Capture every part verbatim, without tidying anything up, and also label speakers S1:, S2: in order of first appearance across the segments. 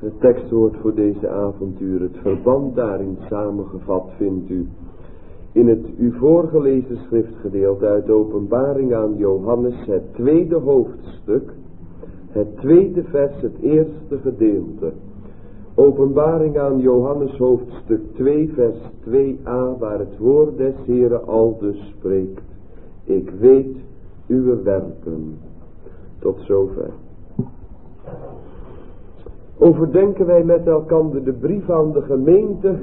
S1: Het tekstwoord voor deze avontuur, het verband daarin samengevat vindt u in het u voorgelezen schriftgedeelte uit de Openbaring aan Johannes, het tweede hoofdstuk, het tweede vers, het eerste gedeelte. Openbaring aan Johannes hoofdstuk twee vers twee a, waar het woord des Heren aldus spreekt: ik weet uw werken. Tot zover. Overdenken wij met elkander de brief aan de gemeente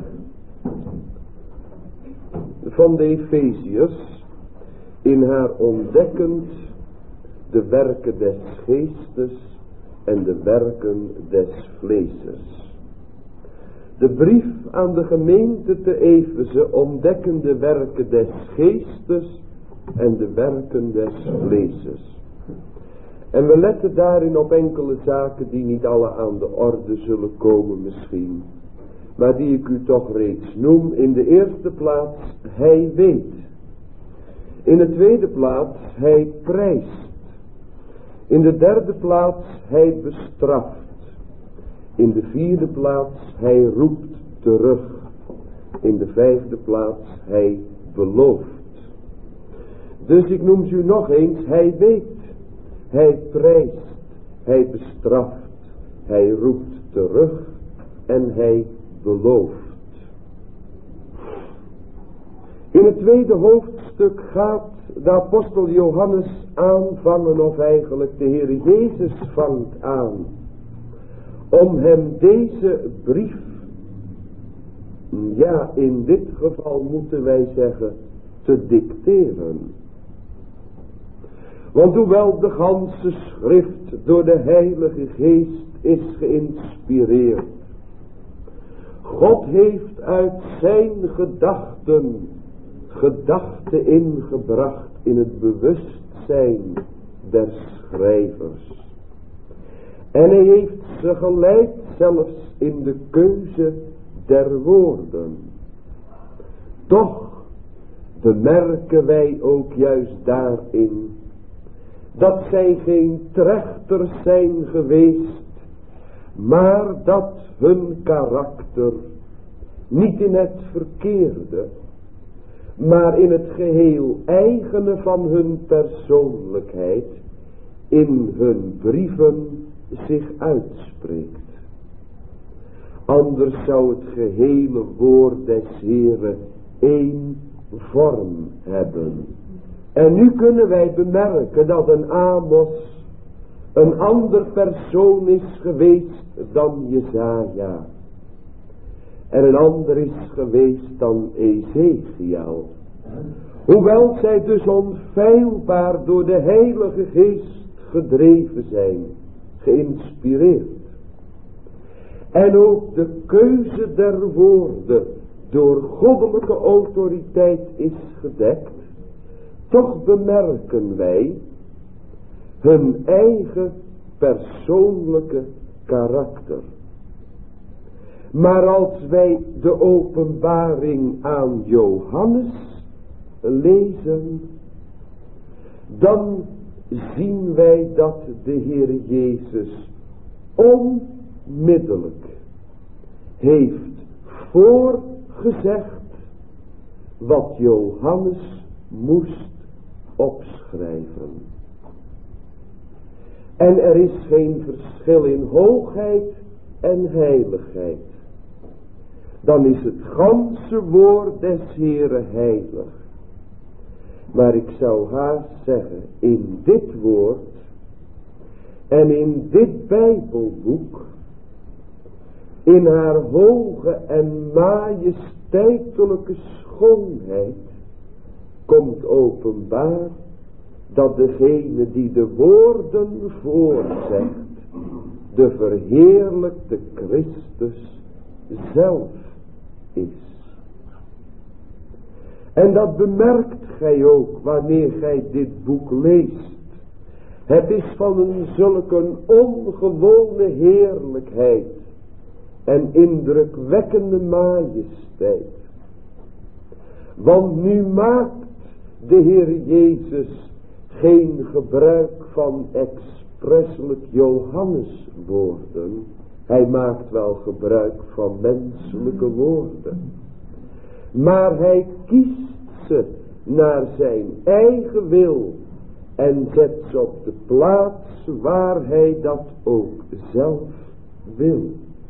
S1: van de Efeziërs, in haar ontdekkend de werken des geestes en de werken des vleeses. De brief aan de gemeente te Efeze ontdekken de werken des geestes en de werken des vleeses. En we letten daarin op enkele zaken die niet alle aan de orde zullen komen misschien, maar die ik u toch reeds noem. In de eerste plaats, hij weet. In de tweede plaats, hij prijst. In de derde plaats, hij bestraft. In de vierde plaats, hij roept terug. In de vijfde plaats, hij belooft. Dus ik noem ze u nog eens, hij weet. Hij prijst, hij bestraft, hij roept terug en hij belooft. In het tweede hoofdstuk gaat de apostel Johannes aanvangen, of eigenlijk de Heer Jezus vangt aan, om hem deze brief, ja in dit geval moeten wij zeggen, te dicteren. Want hoewel de ganse schrift door de Heilige Geest is geïnspireerd, God heeft uit zijn gedachten, gedachten ingebracht in het bewustzijn der schrijvers. En hij heeft ze geleid zelfs in de keuze der woorden. Toch bemerken wij ook juist daarin dat zij geen trechters zijn geweest, maar dat hun karakter niet in het verkeerde, maar in het geheel eigene van hun persoonlijkheid in hun brieven zich uitspreekt. Anders zou het gehele woord des Heren één vorm hebben. En nu kunnen wij bemerken dat een Amos een ander persoon is geweest dan Jesaja. En een ander is geweest dan Ezekiel. Hoewel zij dus onfeilbaar door de Heilige Geest gedreven zijn, geïnspireerd. En ook de keuze der woorden door goddelijke autoriteit is gedekt. Toch bemerken wij hun eigen persoonlijke karakter. Maar als wij de openbaring aan Johannes lezen, dan zien wij dat de Heer Jezus onmiddellijk heeft voorgezegd wat Johannes moest opschrijven. En er is geen verschil in hoogheid en heiligheid. Dan is het ganse woord des Heren heilig. Maar ik zou haast zeggen, in dit woord en in dit Bijbelboek, in haar hoge en majesteitelijke schoonheid, komt openbaar dat degene die de woorden voorzegt, de verheerlijkte Christus zelf is. En dat bemerkt gij ook wanneer gij dit boek leest. Het is van een zulke ongewone heerlijkheid en indrukwekkende majesteit. Want nu maakt de Heer Jezus geen gebruik van expresselijk Johannes woorden, Hij maakt wel gebruik van menselijke woorden. Maar hij kiest ze naar zijn eigen wil. En zet ze op de plaats waar hij dat ook zelf wil.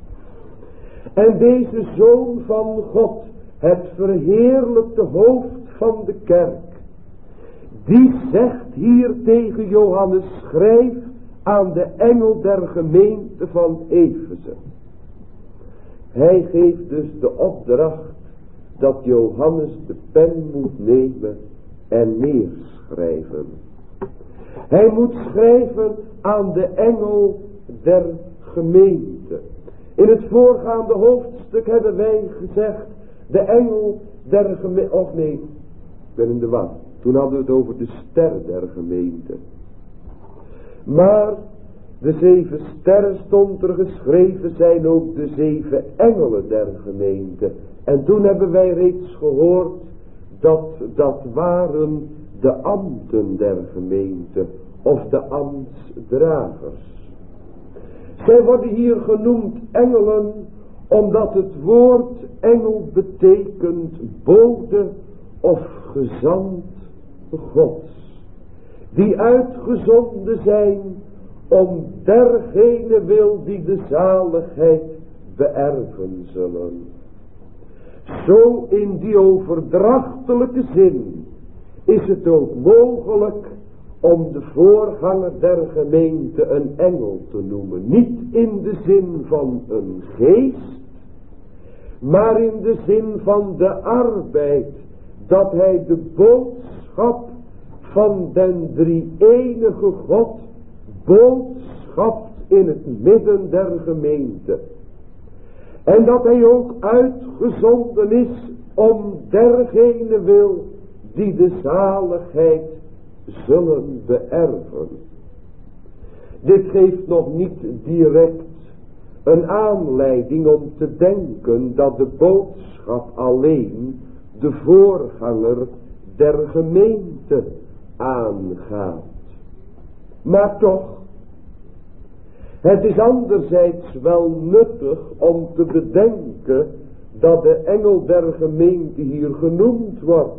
S1: En deze Zoon van God, het verheerlijkte hoofd van de kerk, die zegt hier tegen Johannes: schrijf aan de engel der gemeente van Efeze. Hij geeft dus de opdracht dat Johannes de pen moet nemen en neerschrijven. Hij moet schrijven aan de engel der gemeente. In het voorgaande hoofdstuk hebben wij gezegd, de engel der gemeente, of nee, ik ben in de war. Toen hadden we het over de ster der gemeente. Maar de zeven sterren stond er geschreven, zijn ook de zeven engelen der gemeente. En toen hebben wij reeds gehoord dat dat waren de ambten der gemeente, of de ambtsdragers. Zij worden hier genoemd engelen, omdat het woord engel betekent bode of gezant Gods, die uitgezonden zijn om dergene wil die de zaligheid beërven zullen. Zo in die overdrachtelijke zin is het ook mogelijk om de voorganger der gemeente een engel te noemen. Niet in de zin van een geest, maar in de zin van de arbeid, dat hij de boodschap van den drie-enige God boodschapt in het midden der gemeente. En dat hij ook uitgezonden is om dergene wil die de zaligheid zullen beërven. Dit geeft nog niet direct een aanleiding om te denken dat de boodschap alleen de voorganger der gemeente aangaat. Maar toch, het is anderzijds wel nuttig om te bedenken dat de engel der gemeente hier genoemd wordt.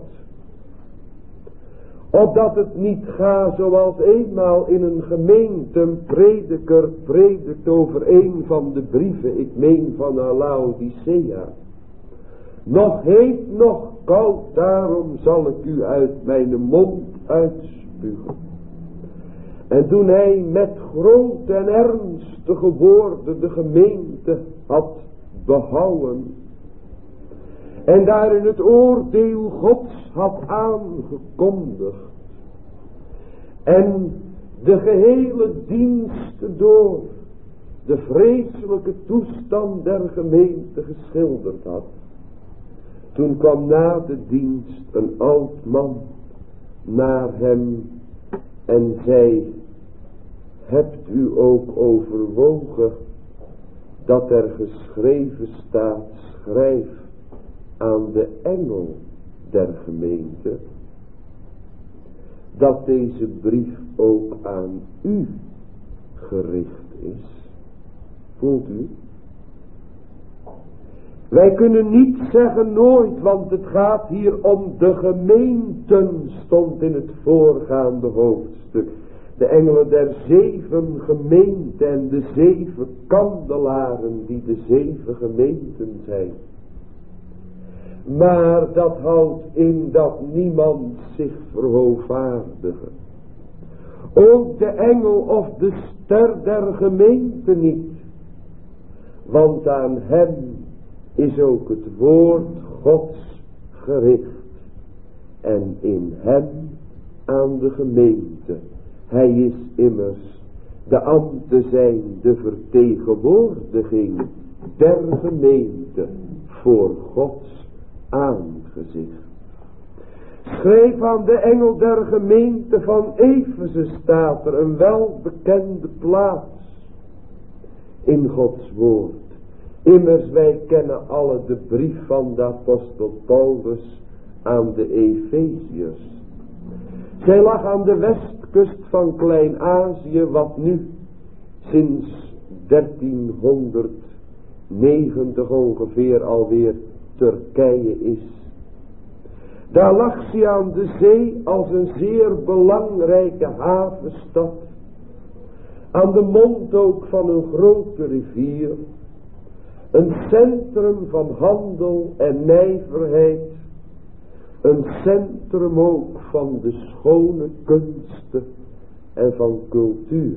S1: Opdat het niet gaat zoals eenmaal in een gemeente een prediker predikt over een van de brieven, ik meen van Laodicea. Nog heet, nog koud, daarom zal ik u uit mijn mond uitspugen. En toen hij met grote en ernstige woorden de gemeente had behouden en daarin het oordeel Gods had aangekondigd en de gehele dienst door de vreselijke toestand der gemeente geschilderd had, toen kwam na de dienst een oud man naar hem en zei: hebt u ook overwogen dat er geschreven staat, schrijf aan de engel der gemeente, dat deze brief ook aan u gericht is? Voelt u? Wij kunnen niet zeggen nooit, want het gaat hier om de gemeenten, stond in het voorgaande hoofdstuk. De engelen der zeven gemeenten en de zeven kandelaren die de zeven gemeenten zijn. Maar dat houdt in dat niemand zich verhoogvaardige. Ook de engel of de ster der gemeente niet. Want aan hem is ook het woord Gods gericht. En in hem aan de gemeente. Hij is immers, de ambten zijn de vertegenwoordiging der gemeente voor Gods aangezicht. Schreef aan de engel der gemeente van Efeze, staat er, een welbekende plaats in Gods woord. Immers wij kennen alle de brief van de apostel Paulus aan de Efeziërs. Zij lag aan de westkust van Klein-Azië, wat nu sinds dertienhonderdnegentig ongeveer alweer Turkije is. Daar lag ze aan de zee als een zeer belangrijke havenstad. Aan de mond ook van een grote rivier. Een centrum van handel en nijverheid. Een centrum ook van de schone kunsten en van cultuur.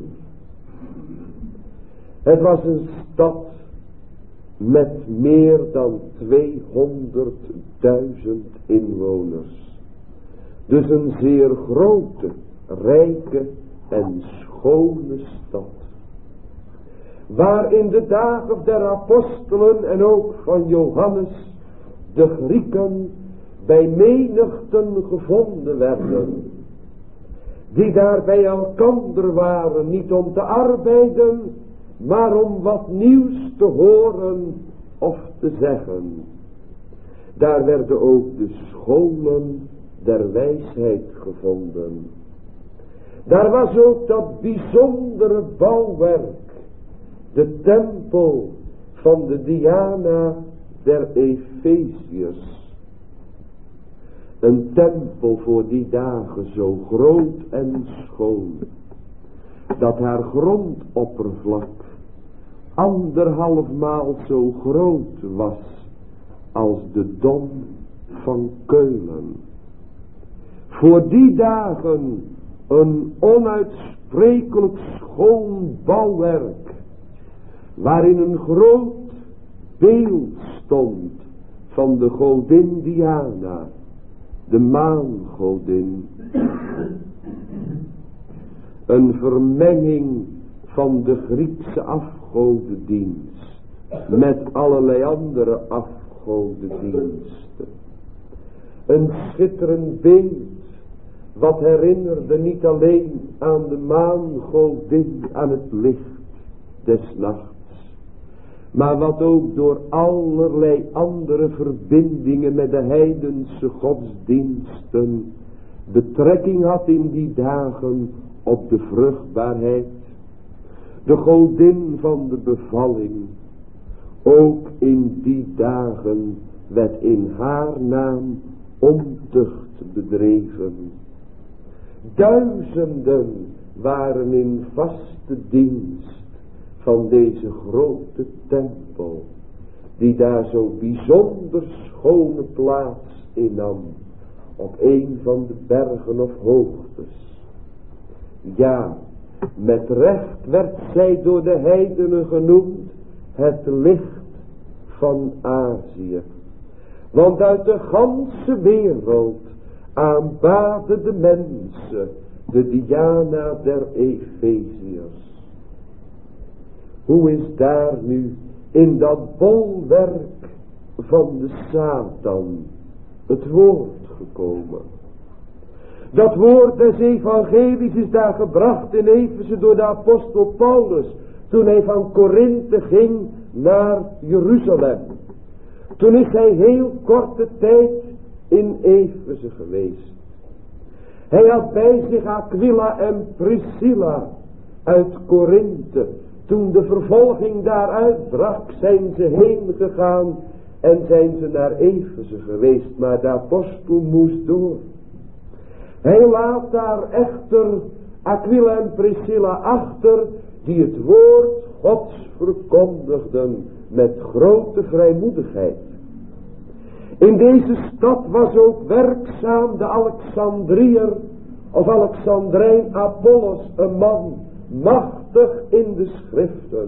S1: Het was een stad met meer dan tweehonderdduizend inwoners. Dus een zeer grote, rijke en schone stad. Waar in de dagen der apostelen en ook van Johannes de Grieken bij menigten gevonden werden. Die daar bij elkander waren, niet om te arbeiden, maar om wat nieuws te horen of te zeggen. Daar werden ook de scholen der wijsheid gevonden. Daar was ook dat bijzondere bouwwerk, de tempel van de Diana der Efeziërs. Een tempel voor die dagen zo groot en schoon, dat haar grondoppervlak anderhalf maal zo groot was als de Dom van Keulen. Voor die dagen een onuitsprekelijk schoon bouwwerk, waarin een groot beeld stond van de godin Diana, de maangodin. Een vermenging van de Griekse afgodendienst met allerlei andere afgodendiensten. Een schitterend beeld wat herinnerde niet alleen aan de maangodin, aan het licht des nachts, maar wat ook door allerlei andere verbindingen met de heidense godsdiensten betrekking had in die dagen op de vruchtbaarheid. De godin van de bevalling, ook in die dagen werd in haar naam ontucht bedreven. Duizenden waren in vaste dienst van deze grote tempel, die daar zo bijzonder schone plaats innam, op een van de bergen of hoogtes. Ja, met recht werd zij door de heidenen genoemd het licht van Azië. Want uit de ganse wereld aanbaden de mensen de Diana der Efeziërs. Hoe is daar nu in dat bolwerk van de Satan het woord gekomen? Dat woord des evangelies is daar gebracht in Efeze door de apostel Paulus, toen hij van Korinthe ging naar Jeruzalem. Toen is hij heel korte tijd in Efeze geweest. Hij had bij zich Aquila en Priscilla uit Korinthe. Toen de vervolging daar uitbrak, zijn ze heen gegaan en zijn ze naar Efeze geweest, maar de apostel moest door. Hij laat daar echter Aquila en Priscilla achter, die het woord Gods verkondigden met grote vrijmoedigheid. In deze stad was ook werkzaam de Alexandriër of Alexandrijn Apollos, een man machtig in de schriften,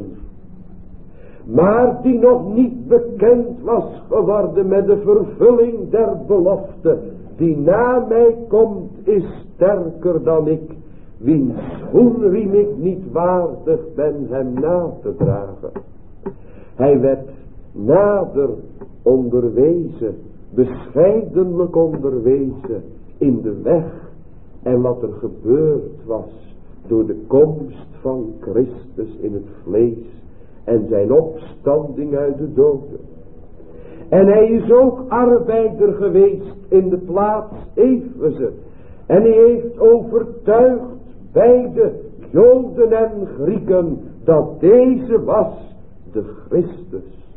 S1: maar die nog niet bekend was geworden met de vervulling der belofte. Die na mij komt is sterker dan ik, wiens schoenriem ik niet waardig ben hem na te dragen. Hij werd nader onderwezen, bescheidenlijk onderwezen in de weg en wat er gebeurd was door de komst van Christus in het vlees en zijn opstanding uit de doden. En hij is ook arbeider geweest in de plaats Efeze. En hij heeft overtuigd beide Joden en Grieken dat deze was de Christus.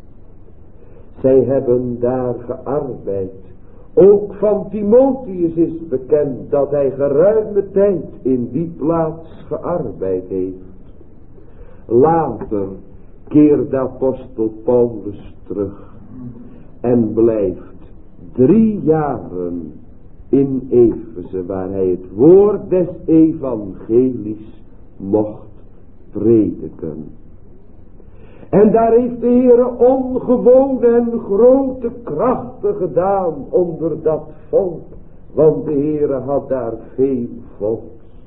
S1: Zij hebben daar gearbeid. Ook van Timotheus is bekend dat hij geruime tijd in die plaats gearbeid heeft. Later keert de apostel Paulus terug en blijft drie jaren in Efeze, waar hij het woord des evangelies mocht prediken. En daar heeft de Heere ongewone en grote krachten gedaan onder dat volk, want de Heere had daar veel volks.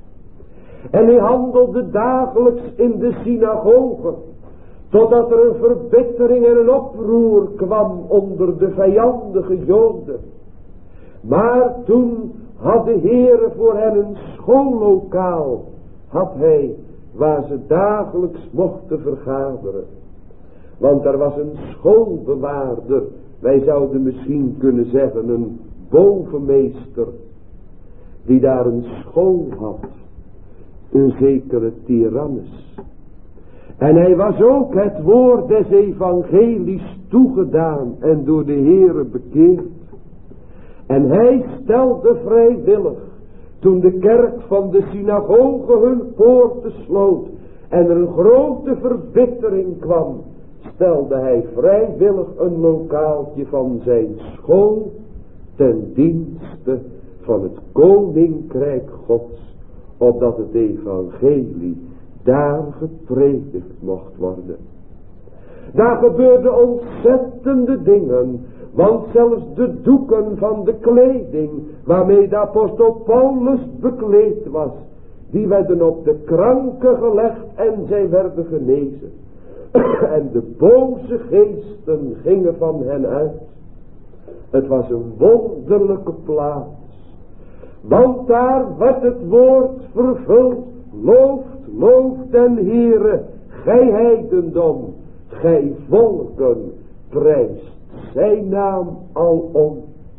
S1: En hij handelde dagelijks in de synagoge, totdat er een verbittering en een oproer kwam onder de vijandige Joden. Maar toen had de Heere voor hen een schoollokaal, had hij, waar ze dagelijks mochten vergaderen. Want er was een schoolbewaarder, wij zouden misschien kunnen zeggen een bovenmeester, die daar een school had, een zekere Tyrannus. En hij was ook het woord des evangelies toegedaan en door de Heere bekeerd. En hij stelde vrijwillig, toen de kerk van de synagoge hun poorten sloot en er een grote verbittering kwam, stelde hij vrijwillig een lokaaltje van zijn school ten dienste van het koninkrijk Gods, opdat het evangelie daar gepredikt mocht worden. Daar gebeurden ontzettende dingen, want zelfs de doeken van de kleding waarmee de apostel Paulus bekleed was, die werden op de kranken gelegd en zij werden genezen. En de boze geesten gingen van hen uit. Het was een wonderlijke plaats, want daar werd het woord vervuld. Looft, looft den Heere, gij heidendom, gij volken, prijst zijn naam alom.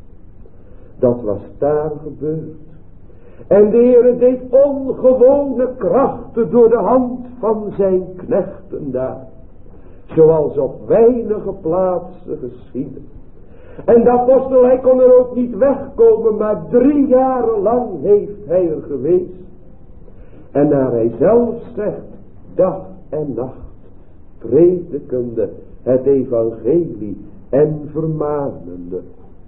S1: Dat was daar gebeurd. En de Heere deed ongewone krachten door de hand van zijn knechten daar, zoals op weinige plaatsen geschiedde. En de apostel, hij kon er ook niet wegkomen, maar drie jaren lang heeft hij er geweest. En naar hij zelf zegt, dag en nacht, predikende het evangelie en vermanende.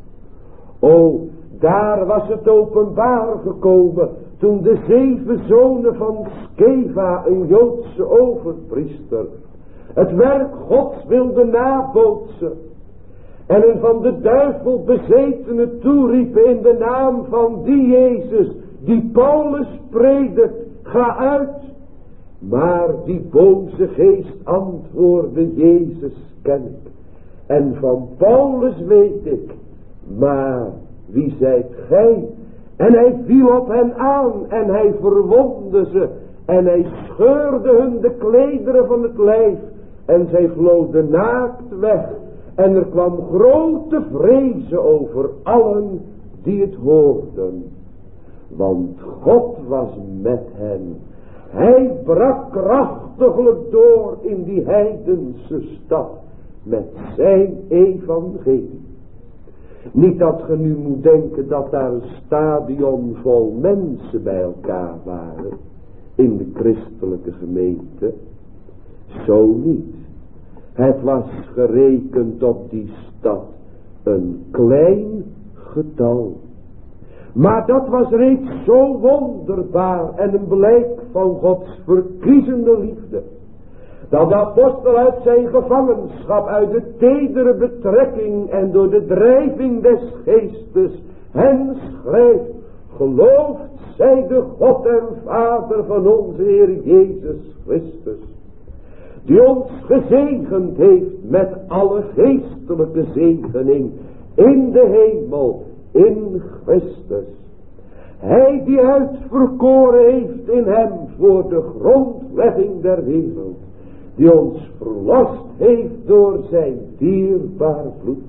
S1: O, daar was het openbaar gekomen, toen de zeven zonen van Skeva, een Joodse overpriester, het werk Gods wilde nabootsen. En een van de duivel bezetene toeriepen in de naam van die Jezus, die Paulus predikt, ga uit. Maar die boze geest antwoordde, Jezus ken ik. En van Paulus weet ik, maar wie zijt gij? En hij viel op hen aan en hij verwondde ze. En hij scheurde hun de klederen van het lijf. En zij vloden naakt weg. En er kwam grote vrezen over allen die het hoorden. Want God was met hen. Hij brak krachtiglijk door in die heidense stad met zijn evangelie. Niet dat ge nu moet denken dat daar een stadion vol mensen bij elkaar waren in de christelijke gemeente. Zo niet. Het was gerekend op die stad een klein getal. Maar dat was reeds zo wonderbaar en een blijk van Gods verkiezende liefde, dat de apostel uit zijn gevangenschap, uit de tedere betrekking en door de drijving des geestes hen schrijft, gelooft zij de God en Vader van onze Heer Jezus Christus, die ons gezegend heeft met alle geestelijke zegening in de hemel, in Christus. Hij die uitverkoren heeft in hem voor de grondlegging der wereld, die ons verlost heeft door zijn dierbaar bloed.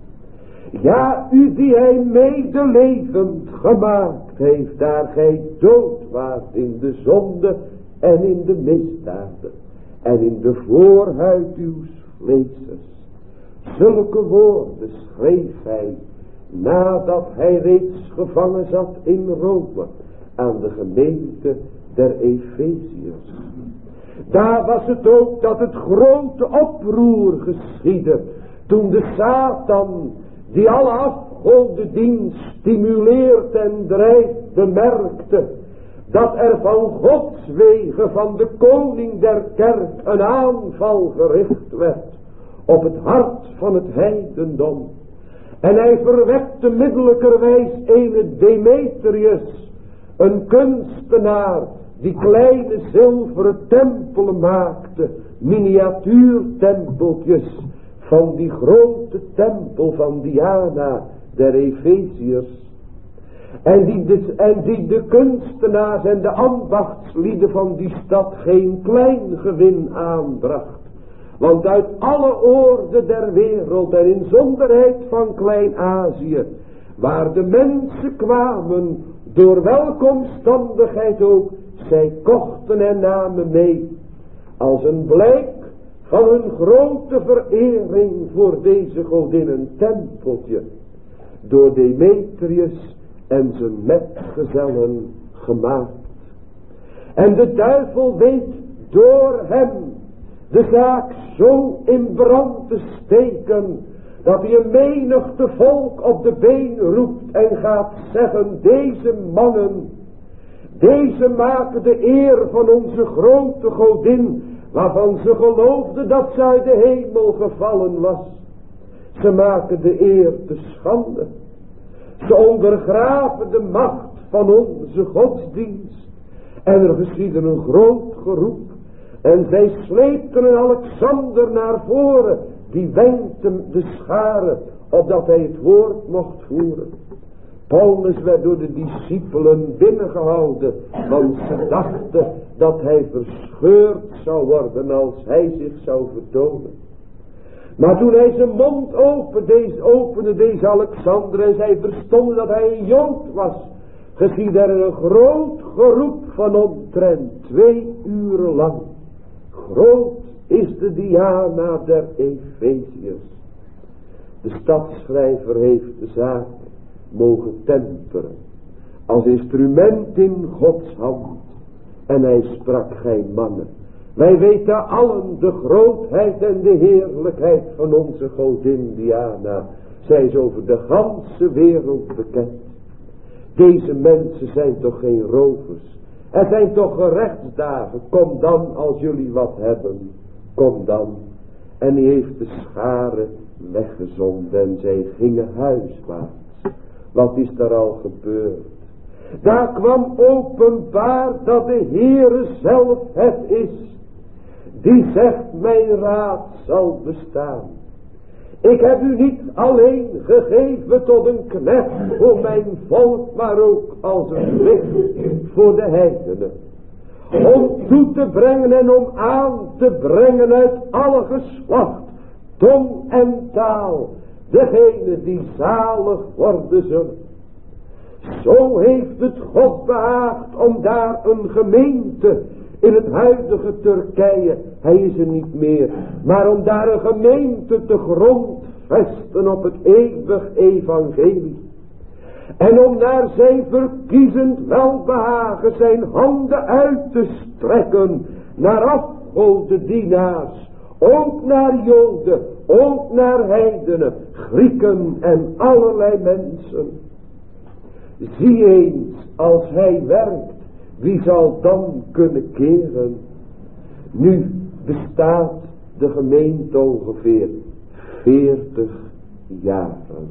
S1: Ja, u die hij medelevend gemaakt heeft, daar gij dood waart in de zonde en in de misdaden. en in de voorhuid uws vleeses. Zulke woorden schreef hij nadat hij reeds gevangen zat in Rome aan de gemeente der Efeziërs. Daar was het ook dat het grote oproer geschiedde toen de Satan, die alle afgodendienst stimuleert en drijft, bemerkte dat er van Gods wegen, van de koning der kerk, een aanval gericht werd op het hart van het heidendom. En hij verwekte middelijkerwijs ene Demetrius, een kunstenaar, die kleine zilveren tempelen maakte, miniatuurtempeltjes van die grote tempel van Diana der Efeziërs. En die, de, en die de kunstenaars en de ambachtslieden van die stad geen klein gewin aanbracht. Want uit alle oorden der wereld en in zonderheid van Klein-Azië, waar de mensen kwamen, door welke omstandigheid ook, zij kochten en namen mee, als een blijk van hun grote verering voor deze godin een tempeltje, door Demetrius en zijn metgezellen gemaakt. En de duivel weet door hem de zaak zo in brand te steken, dat hij een menigte volk op de been roept en gaat zeggen, deze mannen, deze maken de eer van onze grote godin, waarvan ze geloofden dat ze uit de hemel gevallen was. Ze maken de eer te schande. Ze ondergraven de macht van onze godsdienst. En er geschiedde een groot geroep. En zij sleepten een Alexander naar voren, die wenkte de scharen, opdat hij het woord mocht voeren. Paulus werd door de discipelen binnengehouden, want ze dachten dat hij verscheurd zou worden als hij zich zou vertonen. Maar toen hij zijn mond opende, deze, opende deze Alexander, en zij verstonden dat hij een Jood was, geschiedde er een groot geroep van omtrent twee uren lang. Groot is de Diana der Efeziërs. De stadsschrijver heeft de zaak mogen temperen als instrument in Gods hand. En hij sprak, gij mannen, wij weten allen de grootheid en de heerlijkheid van onze godin Diana. Zij is over de ganse wereld bekend. Deze mensen zijn toch geen rovers. Er zijn toch gerechtsdagen. Kom dan als jullie wat hebben. Kom dan. En hij heeft de scharen weggezonden en zij gingen huiswaarts. Wat is er al gebeurd? Daar kwam openbaar dat de Heere zelf het is, die zegt, mijn raad zal bestaan. Ik heb u niet alleen gegeven tot een knecht voor mijn volk, maar ook als een licht voor de heidenen. Om toe te brengen en om aan te brengen uit alle geslacht, tong en taal, degene die zalig worden zullen. Zo heeft het God behaagd om daar een gemeente in het huidige Turkije, hij is er niet meer, maar om daar een gemeente te grondvesten op het eeuwig evangelie. En om naar zijn verkiezend welbehagen zijn handen uit te strekken naar afgodendienaars, ook naar Joden, ook naar heidenen, Grieken en allerlei mensen. Zie eens, als hij werkt, wie zal dan kunnen keren? Nu bestaat de gemeente ongeveer veertig jaren.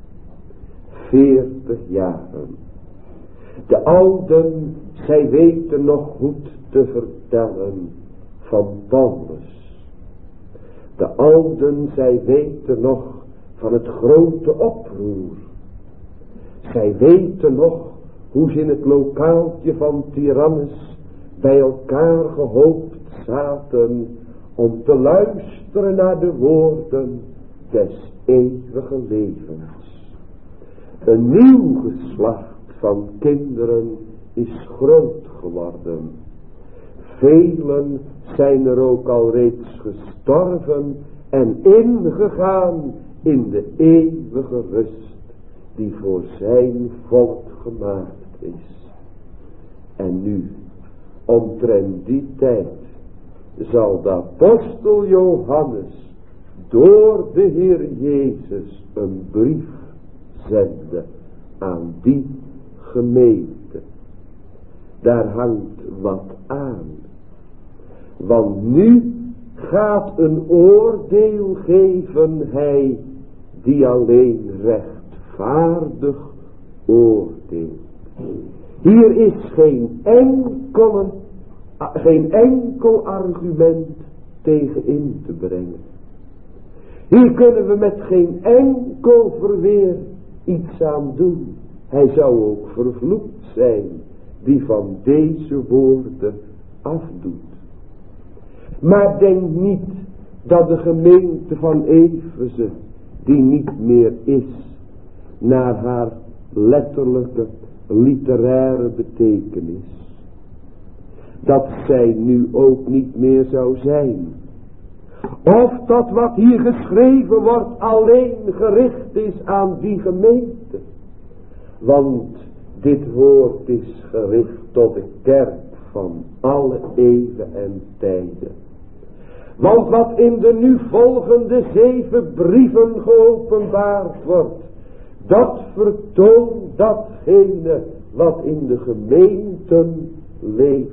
S1: Veertig jaren. De ouden, zij weten nog goed te vertellen van Paulus. De ouden, zij weten nog van het grote oproer. Zij weten nog hoe ze in het lokaaltje van Tyrannus bij elkaar gehoopt zaten om te luisteren naar de woorden des eeuwige levens. Een nieuw geslacht van kinderen is groot geworden. Velen zijn er ook al reeds gestorven en ingegaan in de eeuwige rust die voor zijn volk gemaakt is. En nu, omtrent die tijd, zal de apostel Johannes door de Heer Jezus een brief zenden aan die gemeente. Daar hangt wat aan. Want nu gaat een oordeel geven hij die alleen rechtvaardig oordeelt. Hier is geen enkele, geen enkel argument tegen in te brengen. Hier kunnen we met geen enkel verweer iets aan doen. Hij zou ook vervloekt zijn die van deze woorden afdoet. Maar denk niet dat de gemeente van Efeze, die niet meer is, naar haar letterlijke literaire betekenis, dat zij nu ook niet meer zou zijn. Of dat wat hier geschreven wordt alleen gericht is aan die gemeente. Want dit woord is gericht tot de kerk van alle eeuwen en tijden. Want wat in de nu volgende zeven brieven geopenbaard wordt, dat vertoont datgene wat in de gemeenten leeft.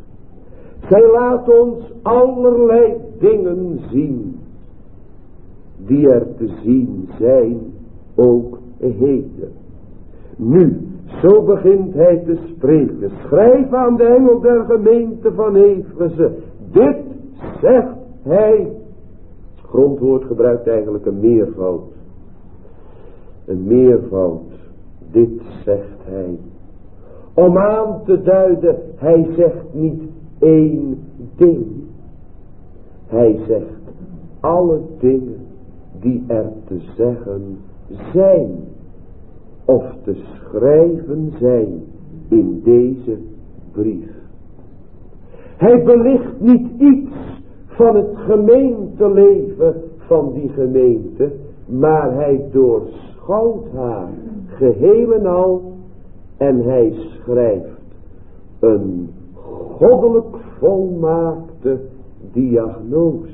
S1: Zij laat ons allerlei dingen zien, die er te zien zijn, ook heden. Nu, zo begint hij te spreken. Schrijf aan de engel der gemeente van Efeze. Dit zegt hij. Het grondwoord gebruikt eigenlijk een meervoud. Een meervoud. Dit zegt hij. Om aan te duiden, hij zegt niet één ding. Hij zegt alle dingen die er te zeggen zijn. Of te schrijven zijn in deze brief. Hij belicht niet iets van het gemeenteleven van die gemeente, maar hij doorschouwt haar geheel en al en hij schrijft een goddelijk volmaakte diagnose.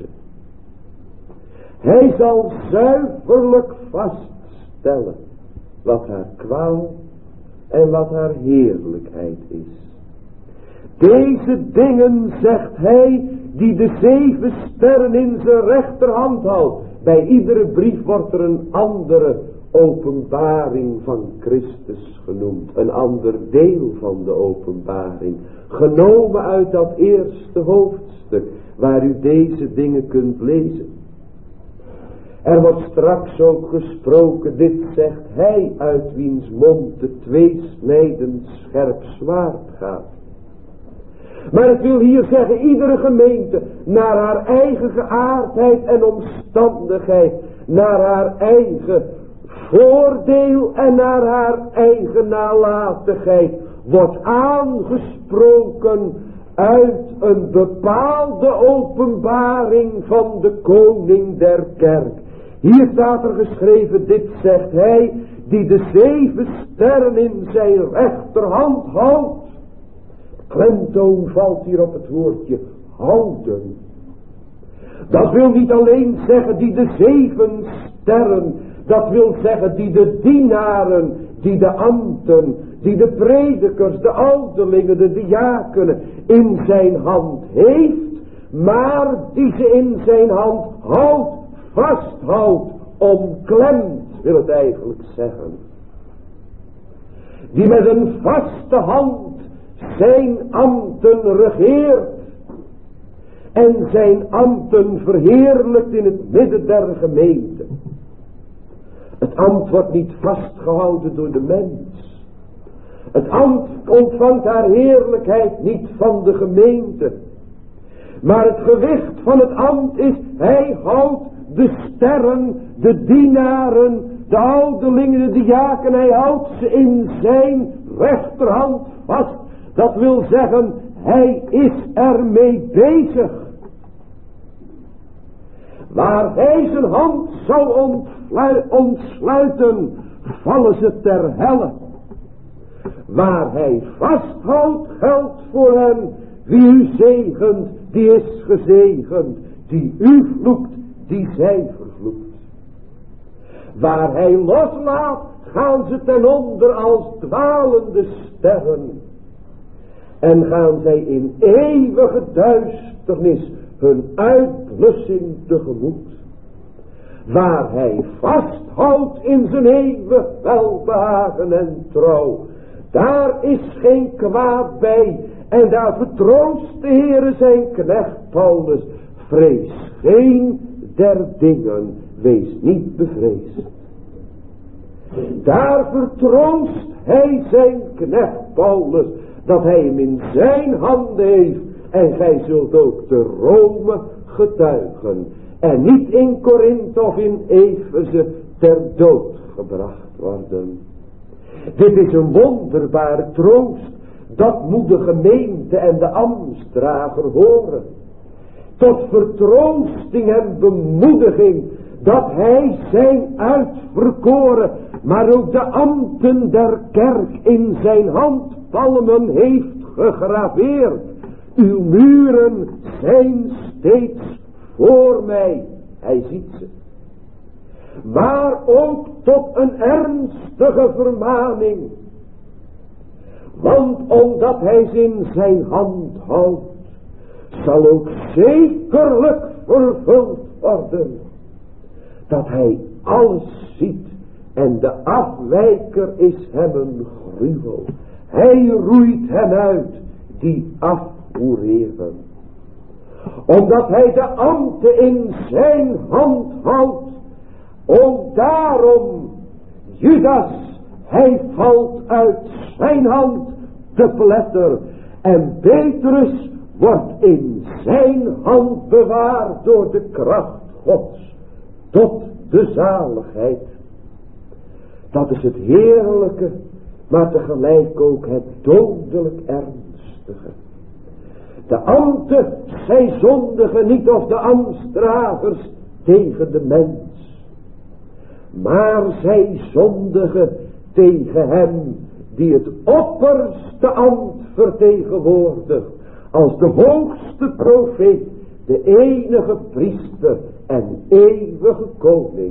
S1: Hij zal zuiverlijk vaststellen wat haar kwaal en wat haar heerlijkheid is. Deze dingen zegt hij die de zeven sterren in zijn rechterhand houdt. Bij iedere brief wordt er een andere openbaring van Christus genoemd. Een ander deel van de openbaring. Genomen uit dat eerste hoofdstuk waar u deze dingen kunt lezen. Er wordt straks ook gesproken, dit zegt hij uit wiens mond de tweesnijdend scherp zwaard gaat. Maar het wil hier zeggen, iedere gemeente naar haar eigen geaardheid en omstandigheid, naar haar eigen voordeel en naar haar eigen nalatigheid, wordt aangesproken uit een bepaalde openbaring van de koning der kerk. Hier staat er geschreven, dit zegt hij, die de zeven sterren in zijn rechterhand houdt. Klemtoon valt hier op het woordje houden. Dat wil niet alleen zeggen die de zeven sterren, dat wil zeggen die de dienaren, die de ambten, die de predikers, de ouderlingen, de diakenen in zijn hand heeft, maar die ze in zijn hand houdt, vasthoudt, omklemt, wil het eigenlijk zeggen. Die met een vaste hand zijn ambten regeert en zijn ambten verheerlijkt in het midden der gemeente. Het ambt wordt niet vastgehouden door de mens. Het ambt ontvangt haar heerlijkheid niet van de gemeente. Maar het gewicht van het ambt is, hij houdt de sterren, de dienaren, de ouderlingen, de diaken, hij houdt ze in zijn rechterhand vast. Dat wil zeggen, hij is ermee bezig. Waar hij zijn hand zou ontsluiten, vallen ze ter helle. Waar hij vasthoudt, geldt voor hen, wie u zegent, die is gezegend. Die u vloekt, die zij vervloekt. Waar hij loslaat, gaan ze ten onder als dwalende sterren. En gaan zij in eeuwige duisternis hun uitblussing tegemoet. Waar hij vasthoudt in zijn eeuwig welbehagen en trouw, daar is geen kwaad bij. En daar vertroost de Heere zijn knecht Paulus. Vrees geen der dingen, wees niet bevreesd. Daar vertroost hij zijn knecht Paulus, dat hij hem in zijn handen heeft. En gij zult ook te Rome getuigen. En niet in Korinthe of in Efeze ter dood gebracht worden. Dit is een wonderbare troost. Dat moet de gemeente en de ambtsdrager horen. Tot vertroosting en bemoediging. Dat hij zijn uitverkoren, maar ook de ambten der kerk in zijn handpalmen heeft gegraveerd. Uw muren zijn steeds voor mij. Hij ziet ze. Maar ook tot een ernstige vermaning. Want omdat hij ze in zijn hand houdt, zal ook zekerlijk vervuld worden. Dat hij alles ziet en de afwijker is hem een gruwel. Hij roeit hen uit die afhoereren. Omdat hij de ambten in zijn hand houdt. Ook daarom, Judas, hij valt uit zijn hand te pletter. En Petrus wordt in zijn hand bewaard door de kracht Gods. Tot de zaligheid. Dat is het heerlijke, maar tegelijk ook het dodelijk ernstige. De ambten, zij zondigen niet of de ambtsdragers tegen de mens. Maar zij zondigen tegen hem die het opperste ambt vertegenwoordigt. Als de hoogste profeet, de enige priester en eeuwige koning.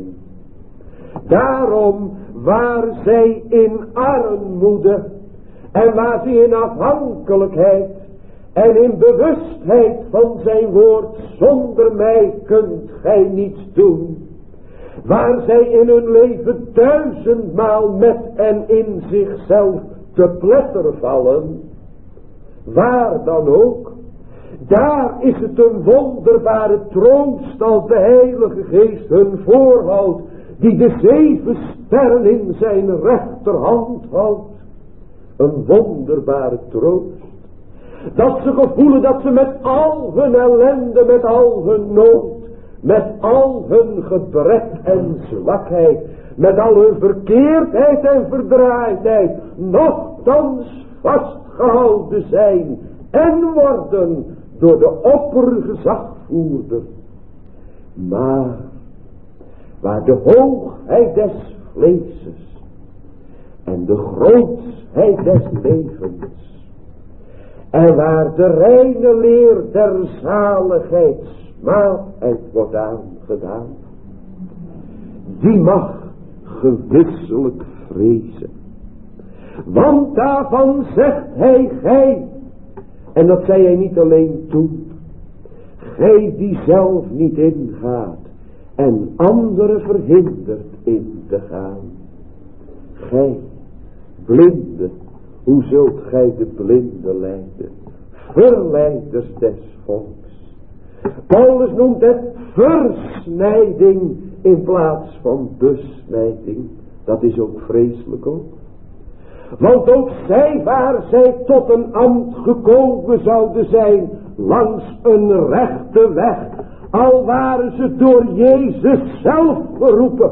S1: Daarom waar zij in armoede en waar zij in afhankelijkheid en in bewustheid van zijn woord, zonder mij kunt gij niets doen. Waar zij in hun leven duizendmaal met en in zichzelf te pletter vallen. Waar dan ook. Daar is het een wonderbare troost als de Heilige Geest hun voorhoudt. Die de zeven sterren in zijn rechterhand houdt. Een wonderbare troost. Dat ze gevoelen dat ze met al hun ellende, met al hun nood, met al hun gebrek en zwakheid, met al hun verkeerdheid en verdraaidheid, nochtans vastgehouden zijn en worden door de oppergezagvoerder. Maar waar de hoogheid des vleeses en de grootsheid des levens en waar de reine leer der zaligheid smaadheid wordt aangedaan, die mag gewisselijk vrezen. Want daarvan zegt hij, gij, en dat zei hij niet alleen toen, gij die zelf niet ingaat en anderen verhindert in te gaan. Gij, blinde, hoe zult gij de blinde leiden? Verleiders des volks. Paulus noemt het versnijding in plaats van besnijding. Dat is ook vreselijk ook. Want ook zij, waar zij tot een ambt gekomen zouden zijn, langs een rechte weg, al waren ze door Jezus zelf geroepen.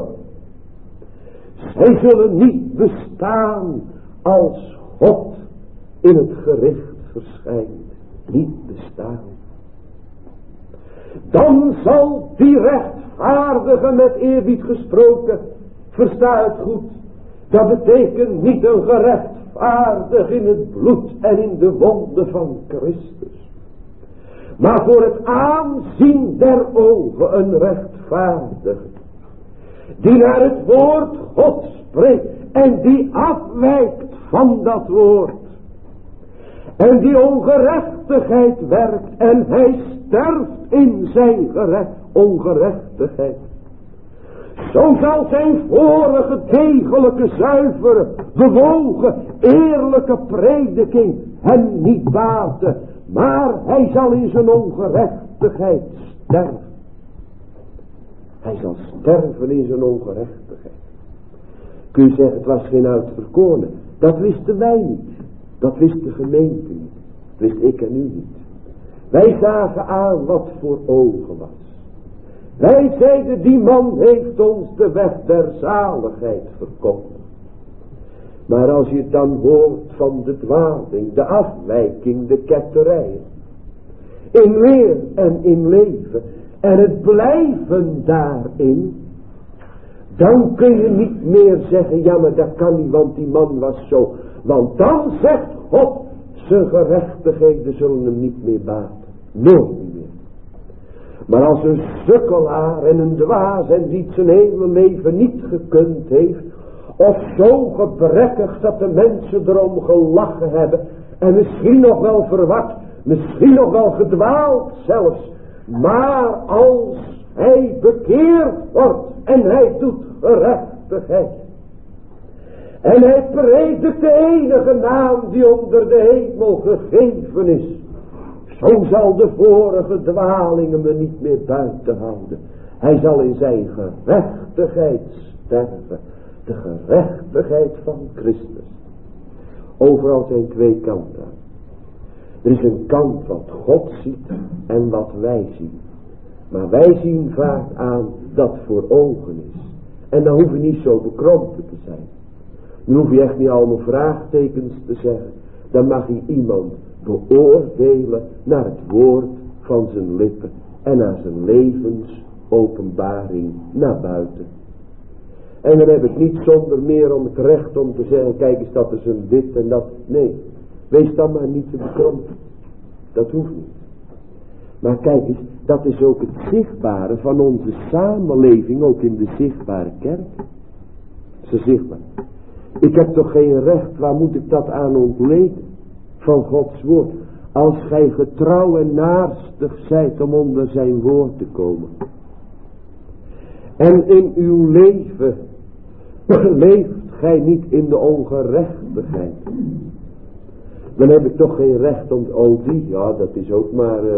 S1: Zij zullen niet bestaan als God in het gericht verschijnt. Niet bestaan. Dan zal die rechtvaardige, met eerbied gesproken, versta het goed, dat betekent niet een gerechtvaardig in het bloed en in de wonden van Christus, maar voor het aanzien der ogen een rechtvaardige, die naar het woord God spreekt en die afwijkt van dat woord en die ongerechtigheid werkt en hij sterft in zijn gerecht, ongerechtigheid. Zo zal zijn vorige degelijke, zuivere, bewogen, eerlijke prediking hem niet baten, maar hij zal in zijn ongerechtigheid sterven. Hij zal sterven in zijn ongerechtigheid. Kun je zeggen, het was geen uitverkorene. Dat wisten wij niet. Dat wist de gemeente niet. Dat wist ik en u niet. Wij zagen aan wat voor ogen was. Wij zeiden, die man heeft ons de weg der zaligheid verkondigd. Maar als je het dan hoort van de dwaling, de afwijking, de ketterijen, in leer en in leven, en het blijven daarin, dan kun je niet meer zeggen, ja maar dat kan niet, want die man was zo. Want dan zegt God, zijn gerechtigheden zullen hem niet meer baten. Nooit meer. Maar als een sukkelaar en een dwaas en die het zijn hele leven niet gekund heeft, of zo gebrekkig dat de mensen erom gelachen hebben, en misschien nog wel verward, misschien nog wel gedwaald zelfs, maar als hij bekeerd wordt en hij doet gerechtigheid, en hij predikt de enige naam die onder de hemel gegeven is, zo zal de vorige dwalingen me niet meer buiten houden. Hij zal in zijn gerechtigheid sterven. De gerechtigheid van Christus. Overal zijn twee kanten. Er is een kant wat God ziet en wat wij zien. Maar wij zien vaak aan dat voor ogen is. En dan hoef je niet zo bekrompen te zijn. Dan hoef je echt niet allemaal vraagtekens te zeggen. Dan mag je iemand beoordelen naar het woord van zijn lippen en naar zijn levensopenbaring naar buiten. En dan heb ik niet zonder meer om het recht om te zeggen, kijk eens, dat is een dit en dat. Nee, wees dan maar niet te bekrompen. Dat hoeft niet. Maar kijk eens, dat is ook het zichtbare van onze samenleving, ook in de zichtbare kerk. Ze zichtbaar. Ik heb toch geen recht, waar moet ik dat aan ontleden? Van Gods woord. Als gij getrouw en naarstig zijt om onder zijn woord te komen. En in uw leven leeft gij niet in de ongerechtigheid. Dan heb ik toch geen recht om, oh die, ja dat is ook maar uh,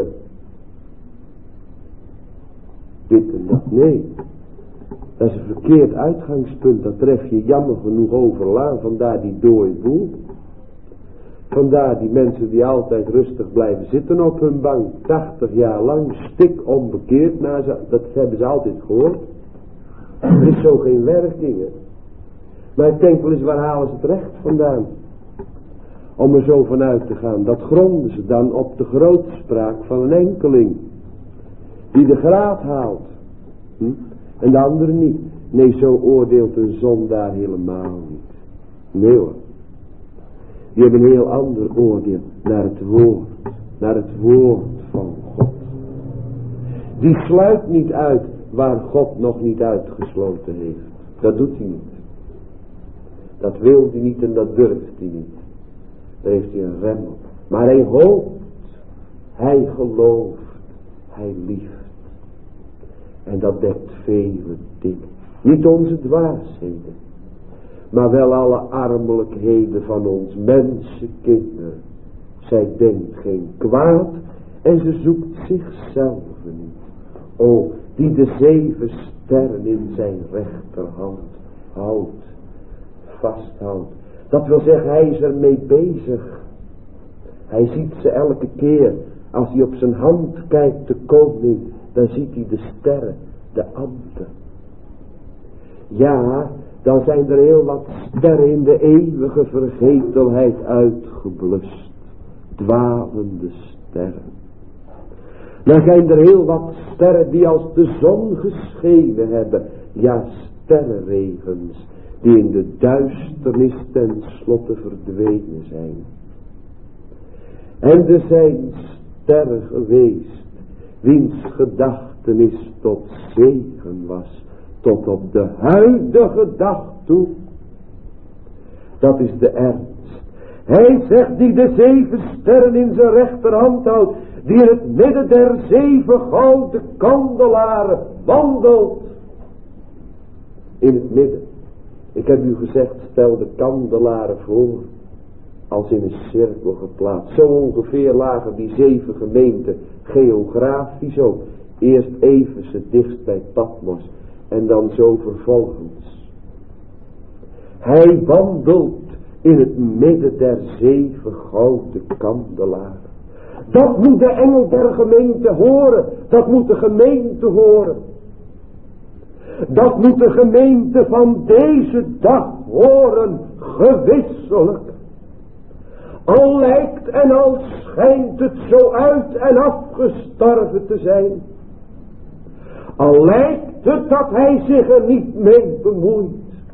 S1: dit en dat. Nee, dat is een verkeerd uitgangspunt. Dat tref je jammer genoeg overlaan. Vandaar die dode boel. Vandaar die mensen die altijd rustig blijven zitten op hun bank. tachtig jaar lang, stik onbekeerd. Nou, dat hebben ze altijd gehoord. Er is zo geen werking. Hè. Maar ik denk wel eens, waar halen ze het recht vandaan? Om er zo vanuit te gaan. Dat gronden ze dan op de grootspraak van een enkeling. Die de graad haalt. Hm? En de andere niet. Nee, zo oordeelt een zondaar helemaal niet. Nee hoor. Die hebben een heel ander oordeel naar het woord. Naar het woord van God. Die sluit niet uit waar God nog niet uitgesloten heeft. Dat doet hij niet. Dat wil hij niet en dat durft hij niet. Daar heeft hij een rem op. Maar hij hoopt. Hij gelooft. Hij lieft. En dat dekt vele dingen. Niet onze dwaasheden. Maar wel alle armelijkheden van ons mensenkinderen. Zij denkt geen kwaad. En ze zoekt zichzelf niet. O, die de zeven sterren in zijn rechterhand houdt. Vasthoudt. Dat wil zeggen, hij is ermee bezig. Hij ziet ze elke keer. Als hij op zijn hand kijkt, de koning, dan ziet hij de sterren, de ambten. Ja, dan zijn er heel wat sterren in de eeuwige vergetelheid uitgeblust. Dwalende sterren. Dan zijn er heel wat sterren die als de zon geschenen hebben. Ja, sterrenregens die in de duisternis ten slotte verdwenen zijn. En er zijn sterren geweest wiens gedachtenis tot zegen was, tot op de huidige dag toe. Dat is de ernst. Hij zegt die de zeven sterren in zijn rechterhand houdt, die in het midden der zeven gouden kandelaren wandelt. In het midden. Ik heb u gezegd, stel de kandelaren voor als in een cirkel geplaatst. Zo ongeveer lagen die zeven gemeenten geografisch ook. Eerst Efeze dichtst bij Patmos en dan zo vervolgens. Hij wandelt in het midden der zeven gouden kandelaren. Dat moet de engel der gemeente horen. Dat moet de gemeente horen. Dat moet de gemeente van deze dag horen. Gewisselijk. Al lijkt en al schijnt het zo uit en afgestorven te zijn. Al lijkt het dat hij zich er niet mee bemoeit.